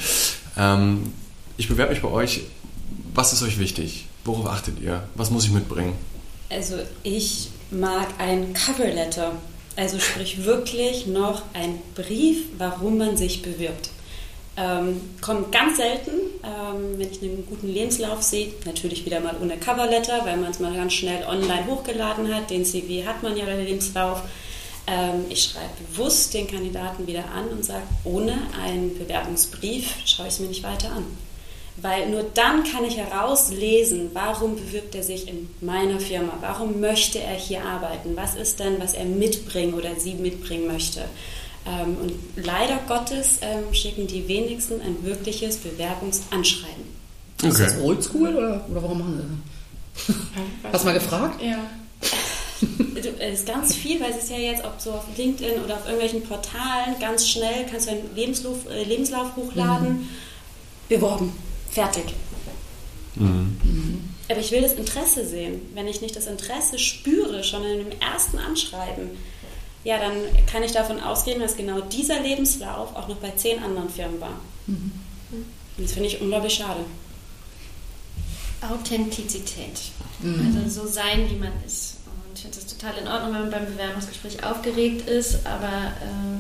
Ich bewerbe mich bei euch. Was ist euch wichtig? Worauf achtet ihr? Was muss ich mitbringen? Also ich mag ein Coverletter. Also sprich wirklich noch ein Brief, warum man sich bewirbt. Kommt ganz selten, wenn ich einen guten Lebenslauf sehe, natürlich wieder mal ohne Coverletter, weil man es mal ganz schnell online hochgeladen hat. Den CV hat man ja, oder den Lebenslauf. Ich schreibe bewusst den Kandidaten wieder an und sage, ohne einen Bewerbungsbrief schaue ich es mir nicht weiter an. Weil nur dann kann ich herauslesen, warum bewirbt er sich in meiner Firma, warum möchte er hier arbeiten, was ist denn, was er mitbringen oder sie mitbringen möchte. Und leider Gottes schicken die wenigsten ein wirkliches Bewerbungsanschreiben. Okay. Ist das oldschool oder warum machen sie das? Hast du mal gefragt? Ja. Es ist ganz viel, weil es ist ja jetzt, ob so auf LinkedIn oder auf irgendwelchen Portalen, ganz schnell kannst du einen Lebenslauf hochladen, beworben. Fertig. Aber ich will das Interesse sehen. Wenn ich nicht das Interesse spüre, schon in dem ersten Anschreiben, ja, dann kann ich davon ausgehen, dass genau dieser Lebenslauf auch noch bei 10 anderen Firmen war. Und das finde ich unglaublich schade. Authentizität. Also so sein, wie man ist. Und ich finde es total in Ordnung, wenn man beim Bewerbungsgespräch aufgeregt ist, aber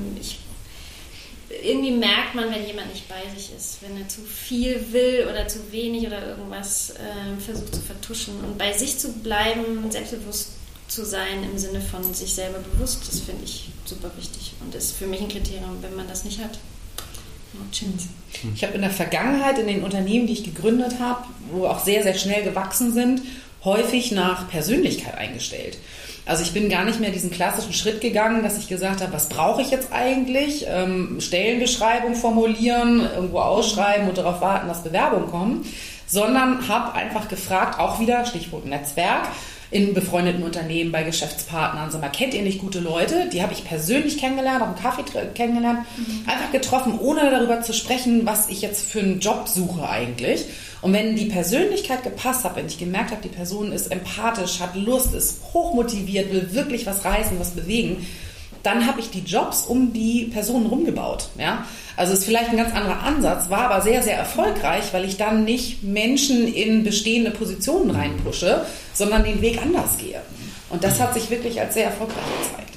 irgendwie merkt man, wenn jemand nicht bei sich ist, wenn er zu viel will oder zu wenig oder irgendwas versucht zu vertuschen. Und bei sich zu bleiben, selbstbewusst zu sein im Sinne von sich selber bewusst, das finde ich super wichtig und ist für mich ein Kriterium. Wenn man das nicht hat, no chance. Ich habe in der Vergangenheit in den Unternehmen, die ich gegründet habe, wo auch sehr, sehr schnell gewachsen sind, häufig nach Persönlichkeit eingestellt. Also ich bin gar nicht mehr diesen klassischen Schritt gegangen, dass ich gesagt habe, was brauche ich jetzt eigentlich? Stellenbeschreibung formulieren, irgendwo ausschreiben und darauf warten, dass Bewerbungen kommen, sondern habe einfach gefragt, auch wieder Stichwort Netzwerk, in befreundeten Unternehmen, bei Geschäftspartnern, sag mal, kennt ihr nicht gute Leute? Die habe ich persönlich kennengelernt, auf einem Kaffee kennengelernt, einfach getroffen, ohne darüber zu sprechen, was ich jetzt für einen Job suche eigentlich. Und wenn die Persönlichkeit gepasst hat, wenn ich gemerkt habe, die Person ist empathisch, hat Lust, ist hochmotiviert, will wirklich was reißen, was bewegen, dann habe ich die Jobs um die Personen rumgebaut. Ja? Also ist vielleicht ein ganz anderer Ansatz, war aber sehr, sehr erfolgreich, weil ich dann nicht Menschen in bestehende Positionen reinpushe, sondern den Weg anders gehe. Und das hat sich wirklich als sehr erfolgreich gezeigt.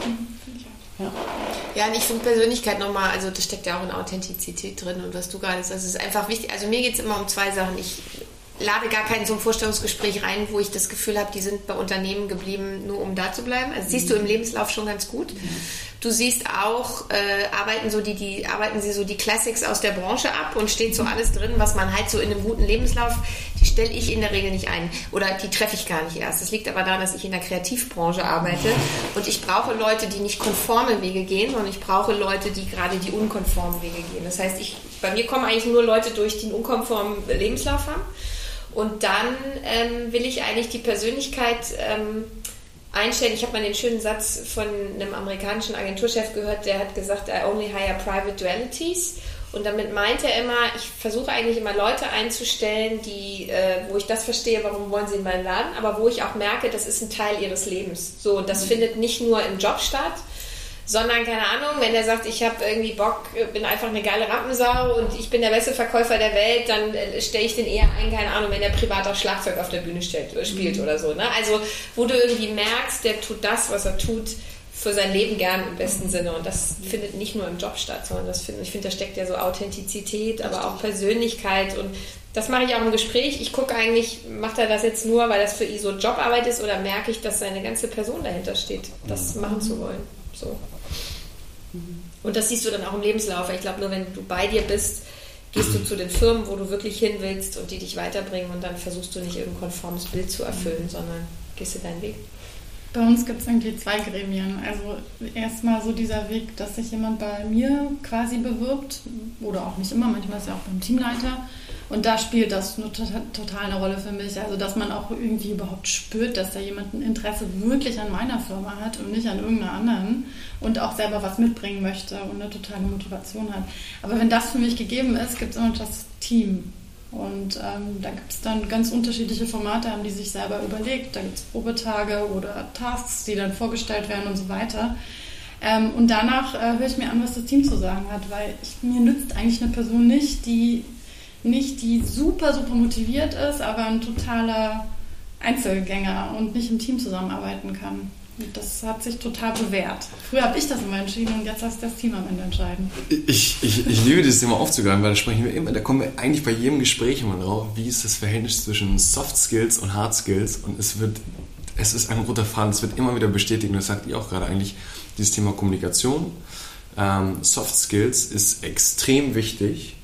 Ja, und ich finde Persönlichkeit nochmal, also das steckt ja auch in Authentizität drin und was du gerade sagst, das ist einfach wichtig. Also mir geht es immer um 2 Sachen. Ich lade gar keinen zum Vorstellungsgespräch rein, wo ich das Gefühl habe, die sind bei Unternehmen geblieben, nur um da zu bleiben. Also siehst du im Lebenslauf schon ganz gut. Du siehst auch, arbeiten sie so die Classics aus der Branche ab und steht so alles drin, was man halt so in einem guten Lebenslauf, die stelle ich in der Regel nicht ein oder die treffe ich gar nicht erst. Das liegt aber daran, dass ich in der Kreativbranche arbeite und ich brauche Leute, die nicht konforme Wege gehen, sondern ich brauche Leute, die gerade die unkonformen Wege gehen. Das heißt, bei mir kommen eigentlich nur Leute durch, die einen unkonformen Lebenslauf haben. Und dann will ich eigentlich die Persönlichkeit einstellen. Ich habe mal den schönen Satz von einem amerikanischen Agenturchef gehört, der hat gesagt, I only hire private dualities. Und damit meint er immer, ich versuche eigentlich immer Leute einzustellen, wo ich das verstehe, warum wollen sie in meinen Laden, aber wo ich auch merke, das ist ein Teil ihres Lebens. So, das findet nicht nur im Job statt, sondern, keine Ahnung, wenn er sagt, ich habe irgendwie Bock, bin einfach eine geile Rampensau und ich bin der beste Verkäufer der Welt, dann stelle ich den eher ein, keine Ahnung, wenn er privat auch Schlagzeug auf der Bühne spielt oder so. Ne? Also, wo du irgendwie merkst, der tut das, was er tut, für sein Leben gern im besten Sinne. Und das findet nicht nur im Job statt, sondern ich finde, da steckt ja so Authentizität, aber auch Persönlichkeit. Und das mache ich auch im Gespräch. Ich gucke eigentlich, macht er das jetzt nur, weil das für ihn so Jobarbeit ist, oder merke ich, dass seine ganze Person dahinter steht, das machen zu wollen. So. Und das siehst du dann auch im Lebenslauf. Ich glaube, nur wenn du bei dir bist, gehst du zu den Firmen, wo du wirklich hin willst und die dich weiterbringen, und dann versuchst du nicht irgendein konformes Bild zu erfüllen, sondern gehst du deinen Weg. Bei uns gibt es irgendwie 2 Gremien. Also erstmal so dieser Weg, dass sich jemand bei mir quasi bewirbt, oder auch nicht immer, manchmal ist ja auch beim Teamleiter. Und da spielt das total eine Rolle für mich. Also dass man auch irgendwie überhaupt spürt, dass da jemand ein Interesse wirklich an meiner Firma hat und nicht an irgendeiner anderen, und auch selber was mitbringen möchte und eine totale Motivation hat. Aber wenn das für mich gegeben ist, gibt es immer noch das Team. Und da gibt es dann ganz unterschiedliche Formate, haben die sich selber überlegt. Da gibt es Probetage oder Tasks, die dann vorgestellt werden und so weiter. Und danach höre ich mir an, was das Team zu sagen hat, weil mir nützt eigentlich eine Person nicht, die super, super motiviert ist, aber ein totaler Einzelgänger und nicht im Team zusammenarbeiten kann. Und das hat sich total bewährt. Früher habe ich das immer entschieden und jetzt lässt das Team am Ende entscheiden. Ich liebe dieses Thema aufzugreifen, weil da kommen wir eigentlich bei jedem Gespräch immer drauf, wie ist das Verhältnis zwischen Soft Skills und Hard Skills, und es ist ein roter Faden, es wird immer wieder bestätigt, und das sagt ihr auch gerade eigentlich, dieses Thema Kommunikation. Soft Skills ist extrem wichtig.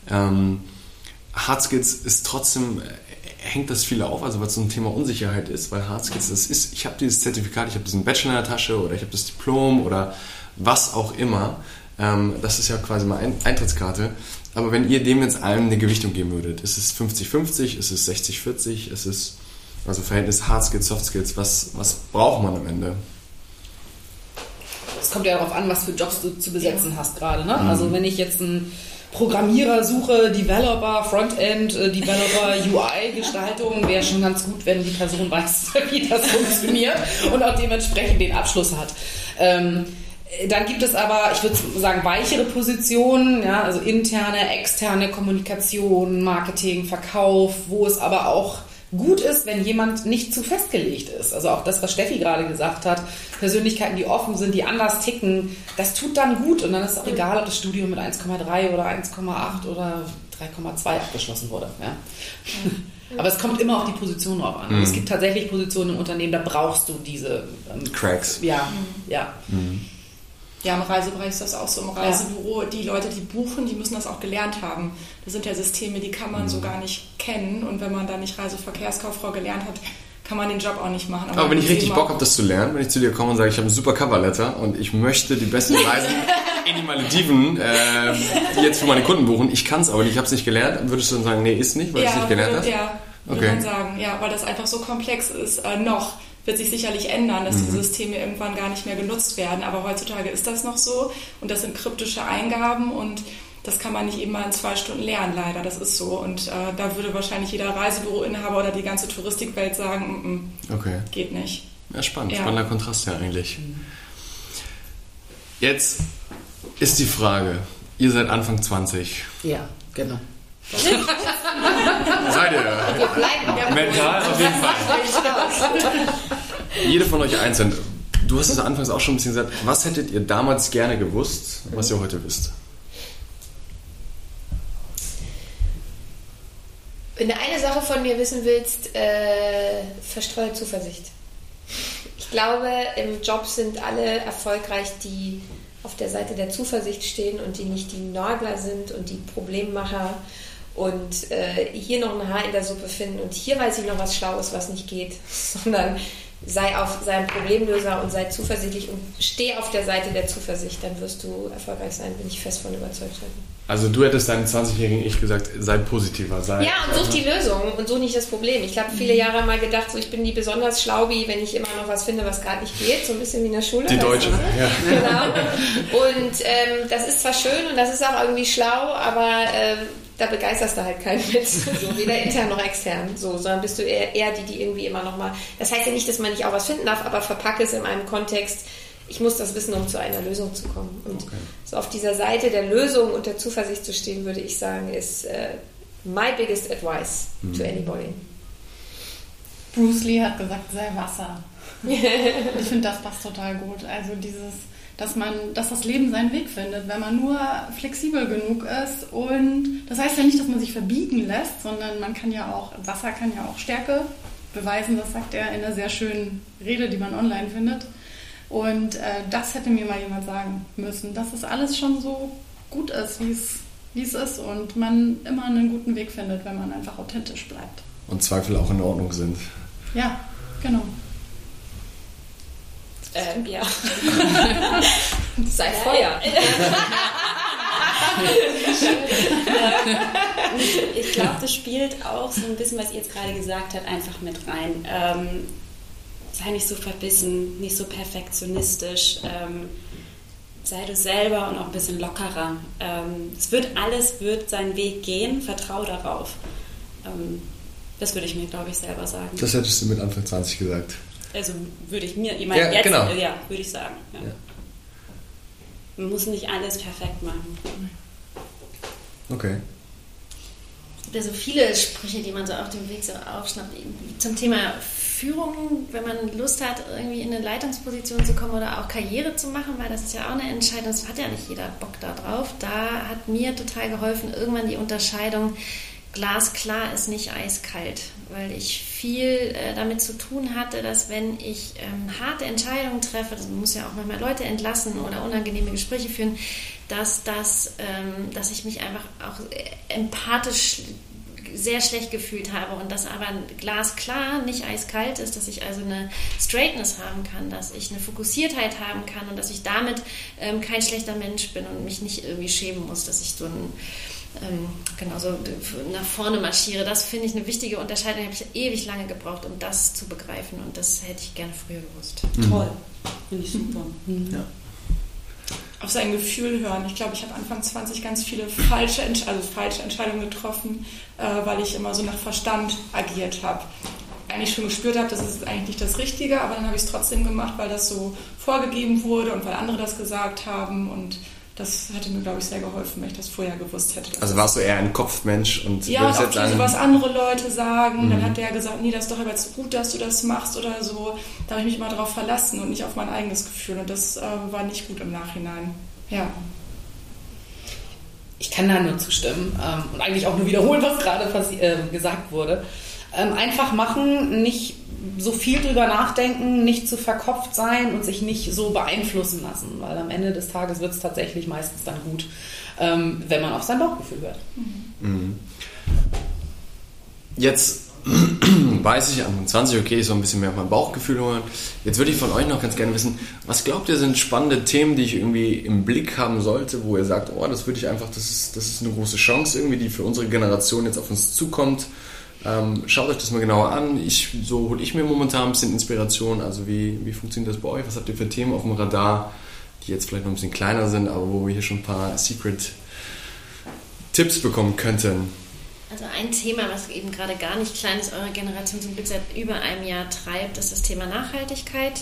Hard Skills ist trotzdem, hängt das viele auf, also weil es so ein Thema Unsicherheit ist, weil Hard Skills, ich habe dieses Zertifikat, ich habe diesen Bachelor in der Tasche oder ich habe das Diplom oder was auch immer, das ist ja quasi mal Eintrittskarte, aber wenn ihr dem jetzt allen eine Gewichtung geben würdet, ist es 50-50, ist es 60-40, ist es, also Verhältnis Hard Skills, Soft Skills, was braucht man am Ende? Es kommt ja darauf an, was für Jobs du zu besetzen hast gerade, ne? Also wenn ich jetzt einen Programmierer suche, Developer, Frontend, Developer, UI-Gestaltung, wäre schon ganz gut, wenn die Person weiß, wie das funktioniert und auch dementsprechend den Abschluss hat. Dann gibt es aber, ich würde sagen, weichere Positionen, ja, also interne, externe Kommunikation, Marketing, Verkauf, wo es aber auch gut ist, wenn jemand nicht zu festgelegt ist. Also auch das, was Steffi gerade gesagt hat, Persönlichkeiten, die offen sind, die anders ticken, das tut dann gut, und dann ist es auch egal, ob das Studium mit 1,3 oder 1,8 oder 3,2 abgeschlossen wurde. Ja. Aber es kommt immer auf die Position drauf an. Es gibt tatsächlich Positionen im Unternehmen, da brauchst du diese Cracks. Ja. Ja, im Reisebereich ist das auch so. Im Reisebüro, die Leute, die buchen, die müssen das auch gelernt haben. Das sind ja Systeme, die kann man so gar nicht kennen. Und wenn man da nicht Reiseverkehrskauffrau gelernt hat, kann man den Job auch nicht machen. Aber wenn ich richtig Bock habe, das zu lernen, wenn ich zu dir komme und sage, ich habe ein super Coverletter und ich möchte die besten Reisen in die Malediven jetzt für meine Kunden buchen, ich kann es aber nicht, ich habe es nicht gelernt, würdest du dann sagen, nee, ist nicht, weil du es nicht gelernt hast? Ja, würde man sagen. Ja, weil das einfach so komplex ist. Wird sich sicherlich ändern, dass diese Systeme irgendwann gar nicht mehr genutzt werden. Aber heutzutage ist das noch so, und das sind kryptische Eingaben, und das kann man nicht eben mal in 2 Stunden lernen, leider. Das ist so. Und da würde wahrscheinlich jeder Reisebüroinhaber oder die ganze Touristikwelt sagen, geht nicht. Ja, spannend. Ja. Spannender Kontrast ja eigentlich. Jetzt ist die Frage, ihr seid Anfang 20. Ja, genau. Seid ihr? Wir bleiben mental auf jeden Fall. Jede von euch einzeln. Du hast es anfangs auch schon ein bisschen gesagt. Was hättet ihr damals gerne gewusst, was ihr heute wisst? Wenn du eine Sache von mir wissen willst, verstreue Zuversicht. Ich glaube, im Job sind alle erfolgreich, die auf der Seite der Zuversicht stehen und die nicht die Nörgler sind und die Problemmacher und hier noch ein Haar in der Suppe finden und hier weiß ich noch was Schlaues, was nicht geht, sondern sei ein Problemlöser und sei zuversichtlich und steh auf der Seite der Zuversicht, dann wirst du erfolgreich sein, bin ich fest von überzeugt. Also du hättest deinem 20-jährigen Ich gesagt, sei positiver, sei... Ja, und such die Lösung und such nicht das Problem. Ich habe viele Jahre mal gedacht, so, ich bin die besonders Schlaubi, wenn ich immer noch was finde, was gerade nicht geht, so ein bisschen wie in der Schule. Die Deutsche, ja. Genau. Und das ist zwar schön und das ist auch irgendwie schlau, aber da begeisterst du halt keinen mit, so, weder intern noch extern, so, sondern bist du eher die irgendwie immer noch mal... Das heißt ja nicht, dass man nicht auch was finden darf, aber verpacke es in einem Kontext, ich muss das wissen, um zu einer Lösung zu kommen. Und so auf dieser Seite der Lösung und der Zuversicht zu stehen, würde ich sagen, ist my biggest advice to anybody. Bruce Lee hat gesagt, sei Wasser. Ich finde, das passt total gut. Also dass das Leben seinen Weg findet, wenn man nur flexibel genug ist. Und das heißt ja nicht, dass man sich verbiegen lässt, sondern Wasser kann ja auch Stärke beweisen. Das sagt er in einer sehr schönen Rede, die man online findet. Und das hätte mir mal jemand sagen müssen, dass es alles schon so gut ist, wie es ist und man immer einen guten Weg findet, wenn man einfach authentisch bleibt. Und Zweifel auch in Ordnung sind. Ja, genau. Ja. Sei Feuer. Ich glaube, das spielt auch so ein bisschen, was ihr jetzt gerade gesagt habt, einfach mit rein. Sei nicht so verbissen, nicht so perfektionistisch. Sei du selber und auch ein bisschen lockerer. Alles wird seinen Weg gehen, vertrau darauf. Das würde ich mir, glaube ich, selber sagen. Das hättest du mit Anfang 20 gesagt. Also würde ich mir, genau. Ja, würde ich sagen. Ja. Ja. Man muss nicht alles perfekt machen. Okay. Es gibt ja so viele Sprüche, die man so auf dem Weg so aufschnappt. Zum Thema Führung, wenn man Lust hat, irgendwie in eine Leitungsposition zu kommen oder auch Karriere zu machen, weil das ist ja auch eine Entscheidung, das hat ja nicht jeder Bock da drauf. Da hat mir total geholfen, irgendwann die Unterscheidung, glasklar ist nicht eiskalt, weil ich viel damit zu tun hatte, dass wenn ich harte Entscheidungen treffe, das muss ja auch manchmal Leute entlassen oder unangenehme Gespräche führen, dass ich mich einfach auch empathisch sehr schlecht gefühlt habe und dass aber glasklar nicht eiskalt ist, dass ich also eine Straightness haben kann, dass ich eine Fokussiertheit haben kann und dass ich damit kein schlechter Mensch bin und mich nicht irgendwie schämen muss, dass ich so so nach vorne marschiere. Das finde ich eine wichtige Unterscheidung. Da habe ich ewig lange gebraucht, um das zu begreifen und das hätte ich gerne früher gewusst. Toll. Finde ich super. Ja. Auf sein Gefühl hören. Ich glaube, ich habe Anfang 20 ganz viele falsche Entscheidungen getroffen, weil ich immer so nach Verstand agiert habe. Eigentlich schon gespürt habe, das ist eigentlich nicht das Richtige, aber dann habe ich es trotzdem gemacht, weil das so vorgegeben wurde und weil andere das gesagt haben und das hätte mir, glaube ich, sehr geholfen, wenn ich das vorher gewusst hätte. Also warst du eher ein Kopfmensch und ja, und auch so, was andere Leute sagen. Dann hat der gesagt, nee, das ist doch aber jetzt gut, dass du das machst oder so. Da habe ich mich immer darauf verlassen und nicht auf mein eigenes Gefühl. Und das war nicht gut im Nachhinein. Ja. Ich kann da nur zustimmen und eigentlich auch nur wiederholen, was gerade gesagt wurde. Einfach machen, nicht so viel drüber nachdenken, nicht zu verkopft sein und sich nicht so beeinflussen lassen, weil am Ende des Tages wird es tatsächlich meistens dann gut, wenn man auf sein Bauchgefühl hört. Mhm. Jetzt weiß ich Anfang 20, okay, ich soll ein bisschen mehr auf mein Bauchgefühl hören. Jetzt würde ich von euch noch ganz gerne wissen, was glaubt ihr sind spannende Themen, die ich irgendwie im Blick haben sollte, wo ihr sagt, oh, das würde ich einfach, das ist eine große Chance irgendwie, die für unsere Generation jetzt auf uns zukommt. Schaut euch das mal genauer an. So hole ich mir momentan ein bisschen Inspiration. Also wie funktioniert das bei euch? Was habt ihr für Themen auf dem Radar, die jetzt vielleicht noch ein bisschen kleiner sind, aber wo wir hier schon ein paar Secret-Tipps bekommen könnten? Also ein Thema, was eben gerade gar nicht klein ist, eure Generation zum Glück seit über einem Jahr treibt, ist das Thema Nachhaltigkeit.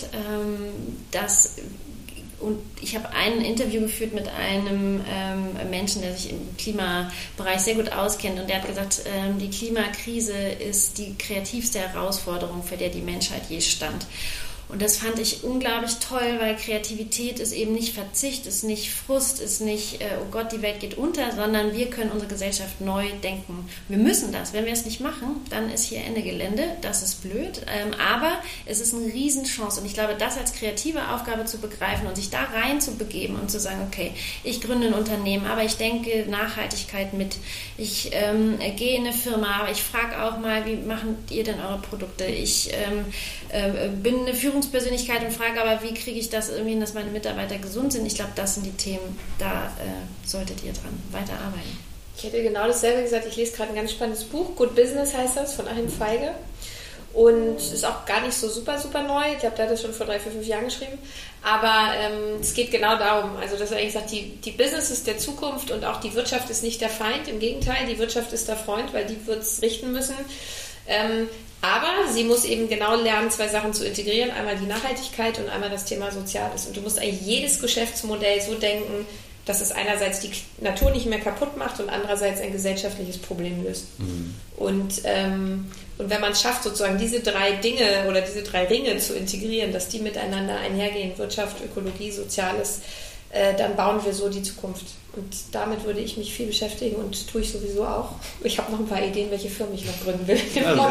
Und ich habe ein Interview geführt mit einem Menschen, der sich im Klimabereich sehr gut auskennt. Und der hat gesagt, die Klimakrise ist die kreativste Herausforderung, vor der die Menschheit je stand. Und das fand ich unglaublich toll, weil Kreativität ist eben nicht Verzicht, ist nicht Frust, ist nicht, oh Gott, die Welt geht unter, sondern wir können unsere Gesellschaft neu denken. Wir müssen das. Wenn wir es nicht machen, dann ist hier Ende Gelände. Das ist blöd. Aber es ist eine Riesenchance. Und ich glaube, das als kreative Aufgabe zu begreifen und sich da rein zu begeben und zu sagen, okay, ich gründe ein Unternehmen, aber ich denke Nachhaltigkeit mit. Ich gehe in eine Firma, aber ich frage auch mal, wie macht ihr denn eure Produkte? Ich bin eine Führungspersönlichkeit und frage aber, wie kriege ich das irgendwie hin, dass meine Mitarbeiter gesund sind. Ich glaube, das sind die Themen, da solltet ihr dran weiterarbeiten. Ich hätte genau dasselbe gesagt. Ich lese gerade ein ganz spannendes Buch. Good Business heißt das, von Achim Feige. Und ist auch gar nicht so super, super neu. Ich glaube, der hat das schon vor 3, 4, 5 Jahren geschrieben. Aber es geht genau darum, also dass er eigentlich sagt, die Business ist der Zukunft und auch die Wirtschaft ist nicht der Feind. Im Gegenteil, die Wirtschaft ist der Freund, weil die wird es richten müssen. Aber sie muss eben genau lernen, 2 Sachen zu integrieren. Einmal die Nachhaltigkeit und einmal das Thema Soziales. Und du musst eigentlich jedes Geschäftsmodell so denken, dass es einerseits die Natur nicht mehr kaputt macht und andererseits ein gesellschaftliches Problem löst. Und wenn man es schafft, sozusagen diese 3 Dinge oder diese 3 Ringe zu integrieren, dass die miteinander einhergehen, Wirtschaft, Ökologie, Soziales, dann bauen wir so die Zukunft. Und damit würde ich mich viel beschäftigen und tue ich sowieso auch. Ich habe noch ein paar Ideen, welche Firmen ich noch gründen will.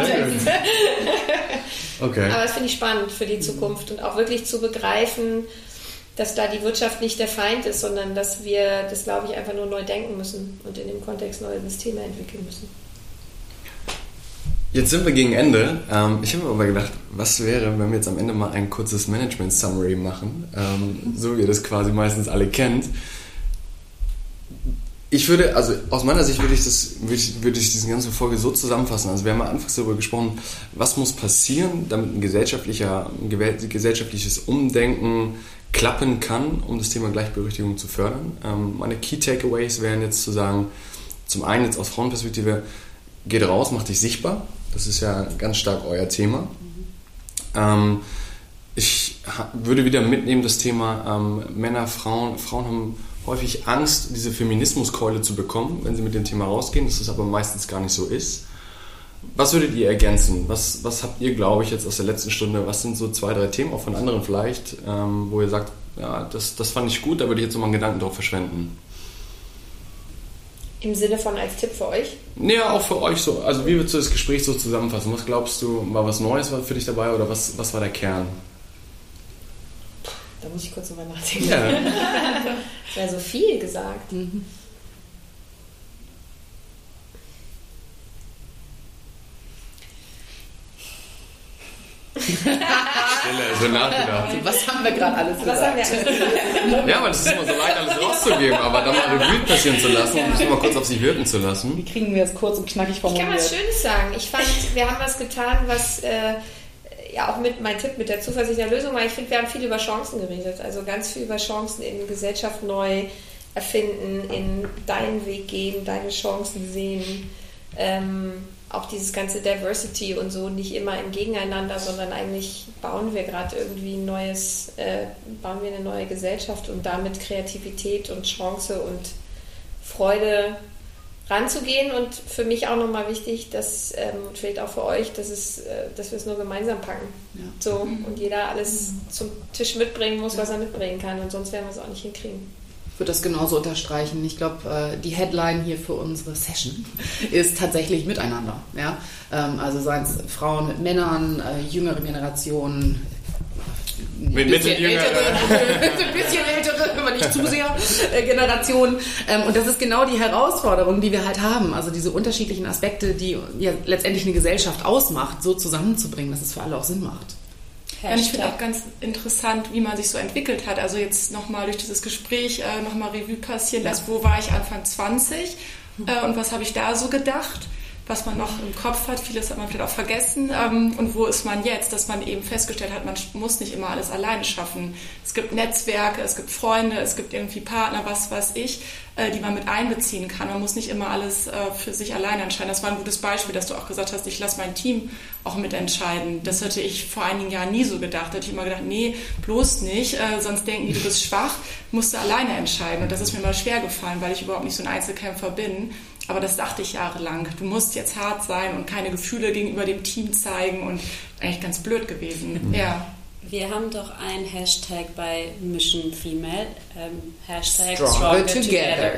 Okay. Aber das finde ich spannend für die Zukunft und auch wirklich zu begreifen, dass da die Wirtschaft nicht der Feind ist, sondern dass wir das, glaube ich, einfach nur neu denken müssen und in dem Kontext neue Systeme entwickeln müssen. Jetzt sind wir gegen Ende. Ich habe mir aber gedacht, was wäre, wenn wir jetzt am Ende mal ein kurzes Management-Summary machen, so wie ihr das quasi meistens alle kennt. Ich würde, also aus meiner Sicht würde ich diese ganze Folge so zusammenfassen. Also wir haben am Anfang darüber gesprochen, was muss passieren, damit ein gesellschaftliches Umdenken klappen kann, um das Thema Gleichberechtigung zu fördern. Meine Key Takeaways wären jetzt zu sagen, zum einen jetzt aus Frauenperspektive, geht raus, macht dich sichtbar. Das ist ja ganz stark euer Thema. Ich würde wieder mitnehmen das Thema Männer, Frauen. Frauen haben häufig Angst, diese Feminismuskeule zu bekommen, wenn sie mit dem Thema rausgehen, dass das aber meistens gar nicht so ist. Was würdet ihr ergänzen? Was habt ihr, glaube ich, jetzt aus der letzten Stunde, was sind so 2, 3 Themen, auch von anderen vielleicht, wo ihr sagt, ja, das fand ich gut, da würde ich jetzt nochmal einen Gedanken drauf verschwenden? Im Sinne von als Tipp für euch? Ja, auch für euch so. Also wie würdest du das Gespräch so zusammenfassen? Was glaubst du, war was Neues für dich dabei oder was war der Kern? Da muss ich kurz drüber nachdenken. Ja. Das wäre so viel gesagt. Stille, so nachgedacht. Was haben wir gerade alles gesagt? Was haben wir alles? Ja, aber das ist immer so leicht, alles rauszugeben, aber dann mal Revue passieren zu lassen und das mal kurz auf sich wirken zu lassen. Wie kriegen wir es kurz und knackig Ich kann formuliert? was Schönes sagen. Ich fand, wir haben was getan, was ja auch mein Tipp mit der Zuversicht der Lösung war. Ich finde, wir haben viel über Chancen geredet. Also ganz viel über Chancen in Gesellschaft neu erfinden, in deinen Weg gehen, deine Chancen sehen. Auch dieses ganze Diversity und so, nicht immer im Gegeneinander, sondern eigentlich bauen wir gerade irgendwie bauen wir eine neue Gesellschaft und damit Kreativität und Chance und Freude ranzugehen. Und für mich auch nochmal wichtig, dass vielleicht auch für euch, dass wir es nur gemeinsam packen. Ja. So, und jeder alles zum Tisch mitbringen muss, was er mitbringen kann. Und sonst werden wir es auch nicht hinkriegen. Ich würde das genauso unterstreichen. Ich glaube, die Headline hier für unsere Session ist tatsächlich Miteinander. Ja? Also seien es Frauen mit Männern, jüngere Generationen, ein bisschen ältere, aber nicht zu sehr, Generationen. Und das ist genau die Herausforderung, die wir halt haben. Also diese unterschiedlichen Aspekte, die ja letztendlich eine Gesellschaft ausmacht, so zusammenzubringen, dass es für alle auch Sinn macht. Ja, ich finde auch ganz interessant, wie man sich so entwickelt hat. Also jetzt nochmal durch dieses Gespräch nochmal Revue passieren lässt, wo war ich Anfang 20 und was habe ich da so gedacht, was man noch im Kopf hat, vieles hat man vielleicht auch vergessen und wo ist man jetzt, dass man eben festgestellt hat, man muss nicht immer alles alleine schaffen. Es gibt Netzwerke, es gibt Freunde, es gibt irgendwie Partner, was weiß ich, die man mit einbeziehen kann. Man muss nicht immer alles für sich alleine entscheiden. Das war ein gutes Beispiel, dass du auch gesagt hast, ich lasse mein Team auch mitentscheiden. Das hätte ich vor einigen Jahren nie so gedacht. Da hätte ich immer gedacht, nee, bloß nicht, sonst denken die, du bist schwach, musst du alleine entscheiden. Und das ist mir mal schwer gefallen, weil ich überhaupt nicht so ein Einzelkämpfer bin. Aber das dachte ich jahrelang. Du musst jetzt hart sein und keine Gefühle gegenüber dem Team zeigen und eigentlich ganz blöd gewesen. Mhm. Ja. Wir haben doch ein Hashtag bei Mission Female, Hashtag Stronger Together.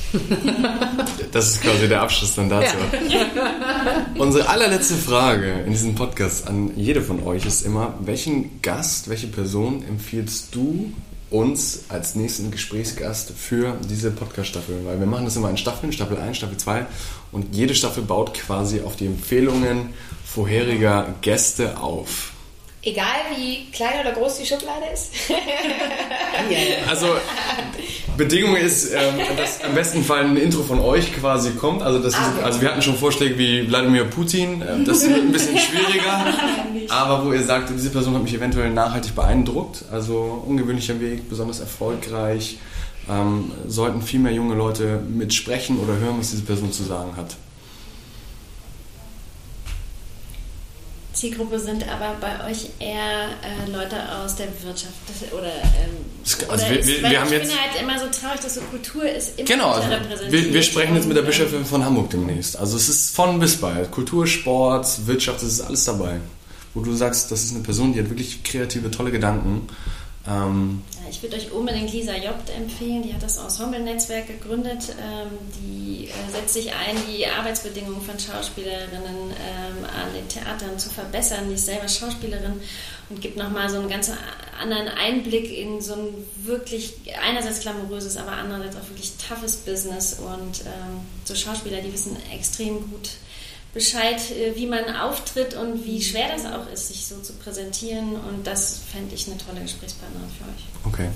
Das ist quasi der Abschluss dann dazu. Ja. Unsere allerletzte Frage in diesem Podcast an jede von euch ist immer, welchen Gast, welche Person empfiehlst du uns als nächsten Gesprächsgast für diese Podcast-Staffel? Weil wir machen das immer in Staffeln, Staffel 1, Staffel 2 und jede Staffel baut quasi auf die Empfehlungen vorheriger Gäste auf. Egal wie klein oder groß die Schublade ist. Also Bedingung ist, dass im besten Fall ein Intro von euch quasi kommt. Also wir hatten schon Vorschläge wie Wladimir Putin. Das wird ein bisschen schwieriger. Aber wo ihr sagt, diese Person hat mich eventuell nachhaltig beeindruckt. Also ungewöhnlicher Weg, besonders erfolgreich. Sollten viel mehr junge Leute mitsprechen oder hören, was diese Person zu sagen hat. Zielgruppe sind aber bei euch eher Leute aus der Wirtschaft oder wir haben ich jetzt finde halt immer so traurig, dass so Kultur ist immer genau, also unterrepräsentiert. wir sprechen jetzt mit der Bischöfin von Hamburg demnächst. Also es ist von bis bei. Kultur, Sport, Wirtschaft, das ist alles dabei. Wo du sagst, das ist eine Person, die hat wirklich kreative, tolle Gedanken. Ich würde euch unbedingt Lisa Jobt empfehlen, die hat das Ensemble-Netzwerk gegründet, die setzt sich ein, die Arbeitsbedingungen von Schauspielerinnen an den Theatern zu verbessern. Die ist selber Schauspielerin und gibt nochmal so einen ganz anderen Einblick in so ein wirklich einerseits glamouröses, aber andererseits auch wirklich toughes Business und so Schauspieler, die wissen extrem gut Bescheid, wie man auftritt und wie schwer das auch ist, sich so zu präsentieren, und das fände ich eine tolle Gesprächspartnerin für euch. Okay.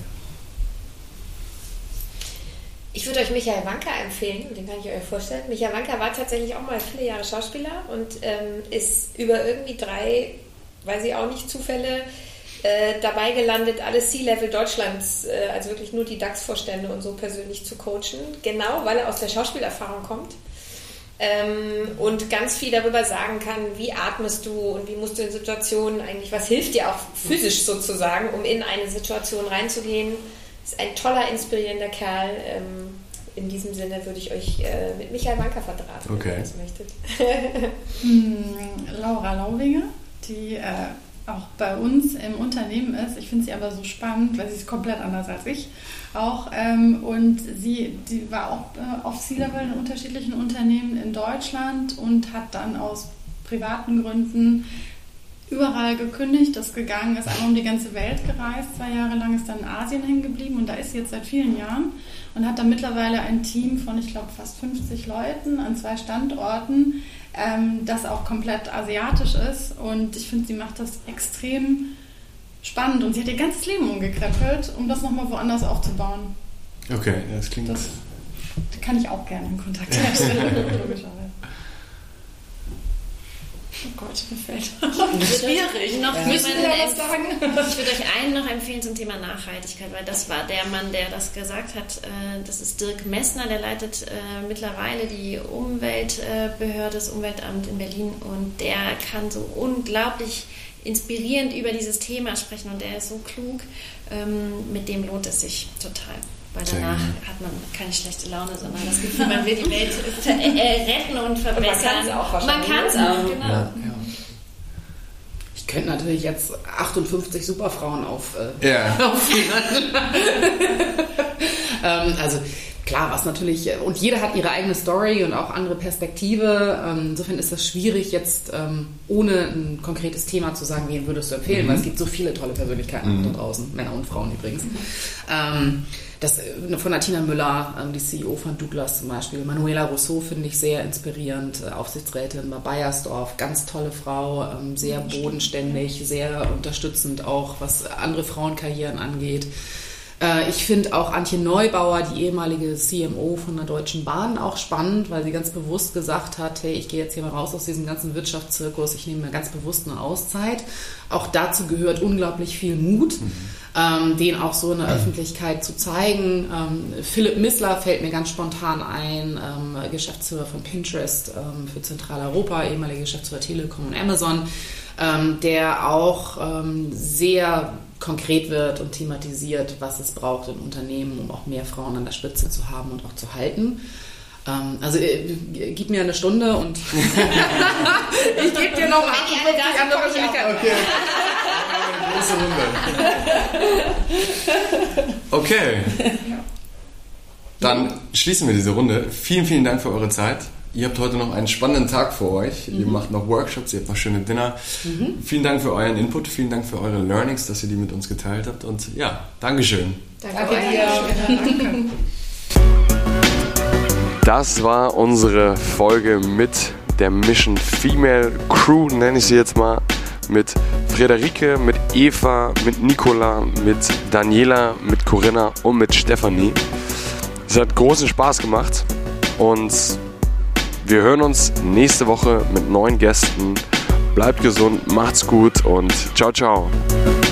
Ich würde euch Michael Wanka empfehlen, den kann ich euch vorstellen. Michael Wanka war tatsächlich auch mal viele Jahre Schauspieler und ist über irgendwie 3, weiß ich auch nicht, Zufälle dabei gelandet, alle C-Level Deutschlands, also wirklich nur die DAX-Vorstände und so persönlich zu coachen, genau weil er aus der Schauspielerfahrung kommt. Und ganz viel darüber sagen kann, wie atmest du und wie musst du in Situationen eigentlich, was hilft dir auch physisch sozusagen, um in eine Situation reinzugehen. Ist ein toller, inspirierender Kerl. In diesem Sinne würde ich euch mit Michael Wanka verdrahten, okay, wenn ihr das möchtet. Laura Lauwinger, die auch bei uns im Unternehmen ist. Ich finde sie aber so spannend, weil sie ist komplett anders als ich auch. Und die war auch auf C-Level in unterschiedlichen Unternehmen in Deutschland und hat dann aus privaten Gründen überall gekündigt, ist gegangen, ist einmal um die ganze Welt gereist, 2 Jahre lang, ist dann in Asien hängen geblieben und da ist sie jetzt seit vielen Jahren und hat dann mittlerweile ein Team von, ich glaube, fast 50 Leuten an 2 Standorten, das auch komplett asiatisch ist, und ich finde, sie macht das extrem spannend und sie hat ihr ganzes Leben umgekrempelt, um das nochmal woanders aufzubauen. Okay, das klingt... Das kann ich auch gerne in Kontakt herstellen, logischerweise. Oh Gott, mir fällt schwierig. Ich würde euch einen noch empfehlen zum Thema Nachhaltigkeit, weil das war der Mann, der das gesagt hat. Das ist Dirk Messner, der leitet mittlerweile die Umweltbehörde, das Umweltamt in Berlin, und der kann so unglaublich inspirierend über dieses Thema sprechen und der ist so klug. Mit dem lohnt es sich total. Weil danach hat man keine schlechte Laune, sondern das Gefühl, man will die Welt retten und verbessern. Und man kann es auch, genau. Ja. Ich könnte natürlich jetzt 58 Superfrauen aufführen. Also klar, was natürlich, und jeder hat ihre eigene Story und auch andere Perspektive. Insofern ist das schwierig, jetzt ohne ein konkretes Thema zu sagen, wen würdest du empfehlen, weil es gibt so viele tolle Persönlichkeiten da draußen, Männer und Frauen übrigens. Das von Martina Müller, die CEO von Douglas zum Beispiel. Manuela Rousseau finde ich sehr inspirierend, Aufsichtsrätin bei Bayersdorf, ganz tolle Frau, sehr bodenständig, sehr unterstützend auch, was andere Frauenkarrieren angeht. Ich finde auch Antje Neubauer, die ehemalige CMO von der Deutschen Bahn, auch spannend, weil sie ganz bewusst gesagt hat, hey, ich gehe jetzt hier mal raus aus diesem ganzen Wirtschaftszirkus, ich nehme mir ganz bewusst eine Auszeit. Auch dazu gehört unglaublich viel Mut, den auch so in der Öffentlichkeit zu zeigen. Philipp Missler fällt mir ganz spontan ein, Geschäftsführer von Pinterest für Zentraleuropa, ehemaliger Geschäftsführer Telekom und Amazon, der auch sehr konkret wird und thematisiert, was es braucht in Unternehmen, um auch mehr Frauen an der Spitze zu haben und auch zu halten. Also gib mir eine Stunde und ich gebe dir noch 58 andere Persönlichkeiten. Okay. Okay. Dann schließen wir diese Runde. Vielen, vielen Dank für eure Zeit. Ihr habt heute noch einen spannenden Tag vor euch. Ihr macht noch Workshops, ihr habt noch schöne Dinner. Vielen Dank für euren Input, vielen Dank für eure Learnings, dass ihr die mit uns geteilt habt. Und ja, Dankeschön. Danke dir. Das war unsere Folge mit der Mission Female Crew, nenne ich sie jetzt mal. Mit Friederike, mit Eva, mit Nicola, mit Daniela, mit Corinna und mit Stefanie. Es hat großen Spaß gemacht und wir hören uns nächste Woche mit neuen Gästen. Bleibt gesund, macht's gut und ciao, ciao.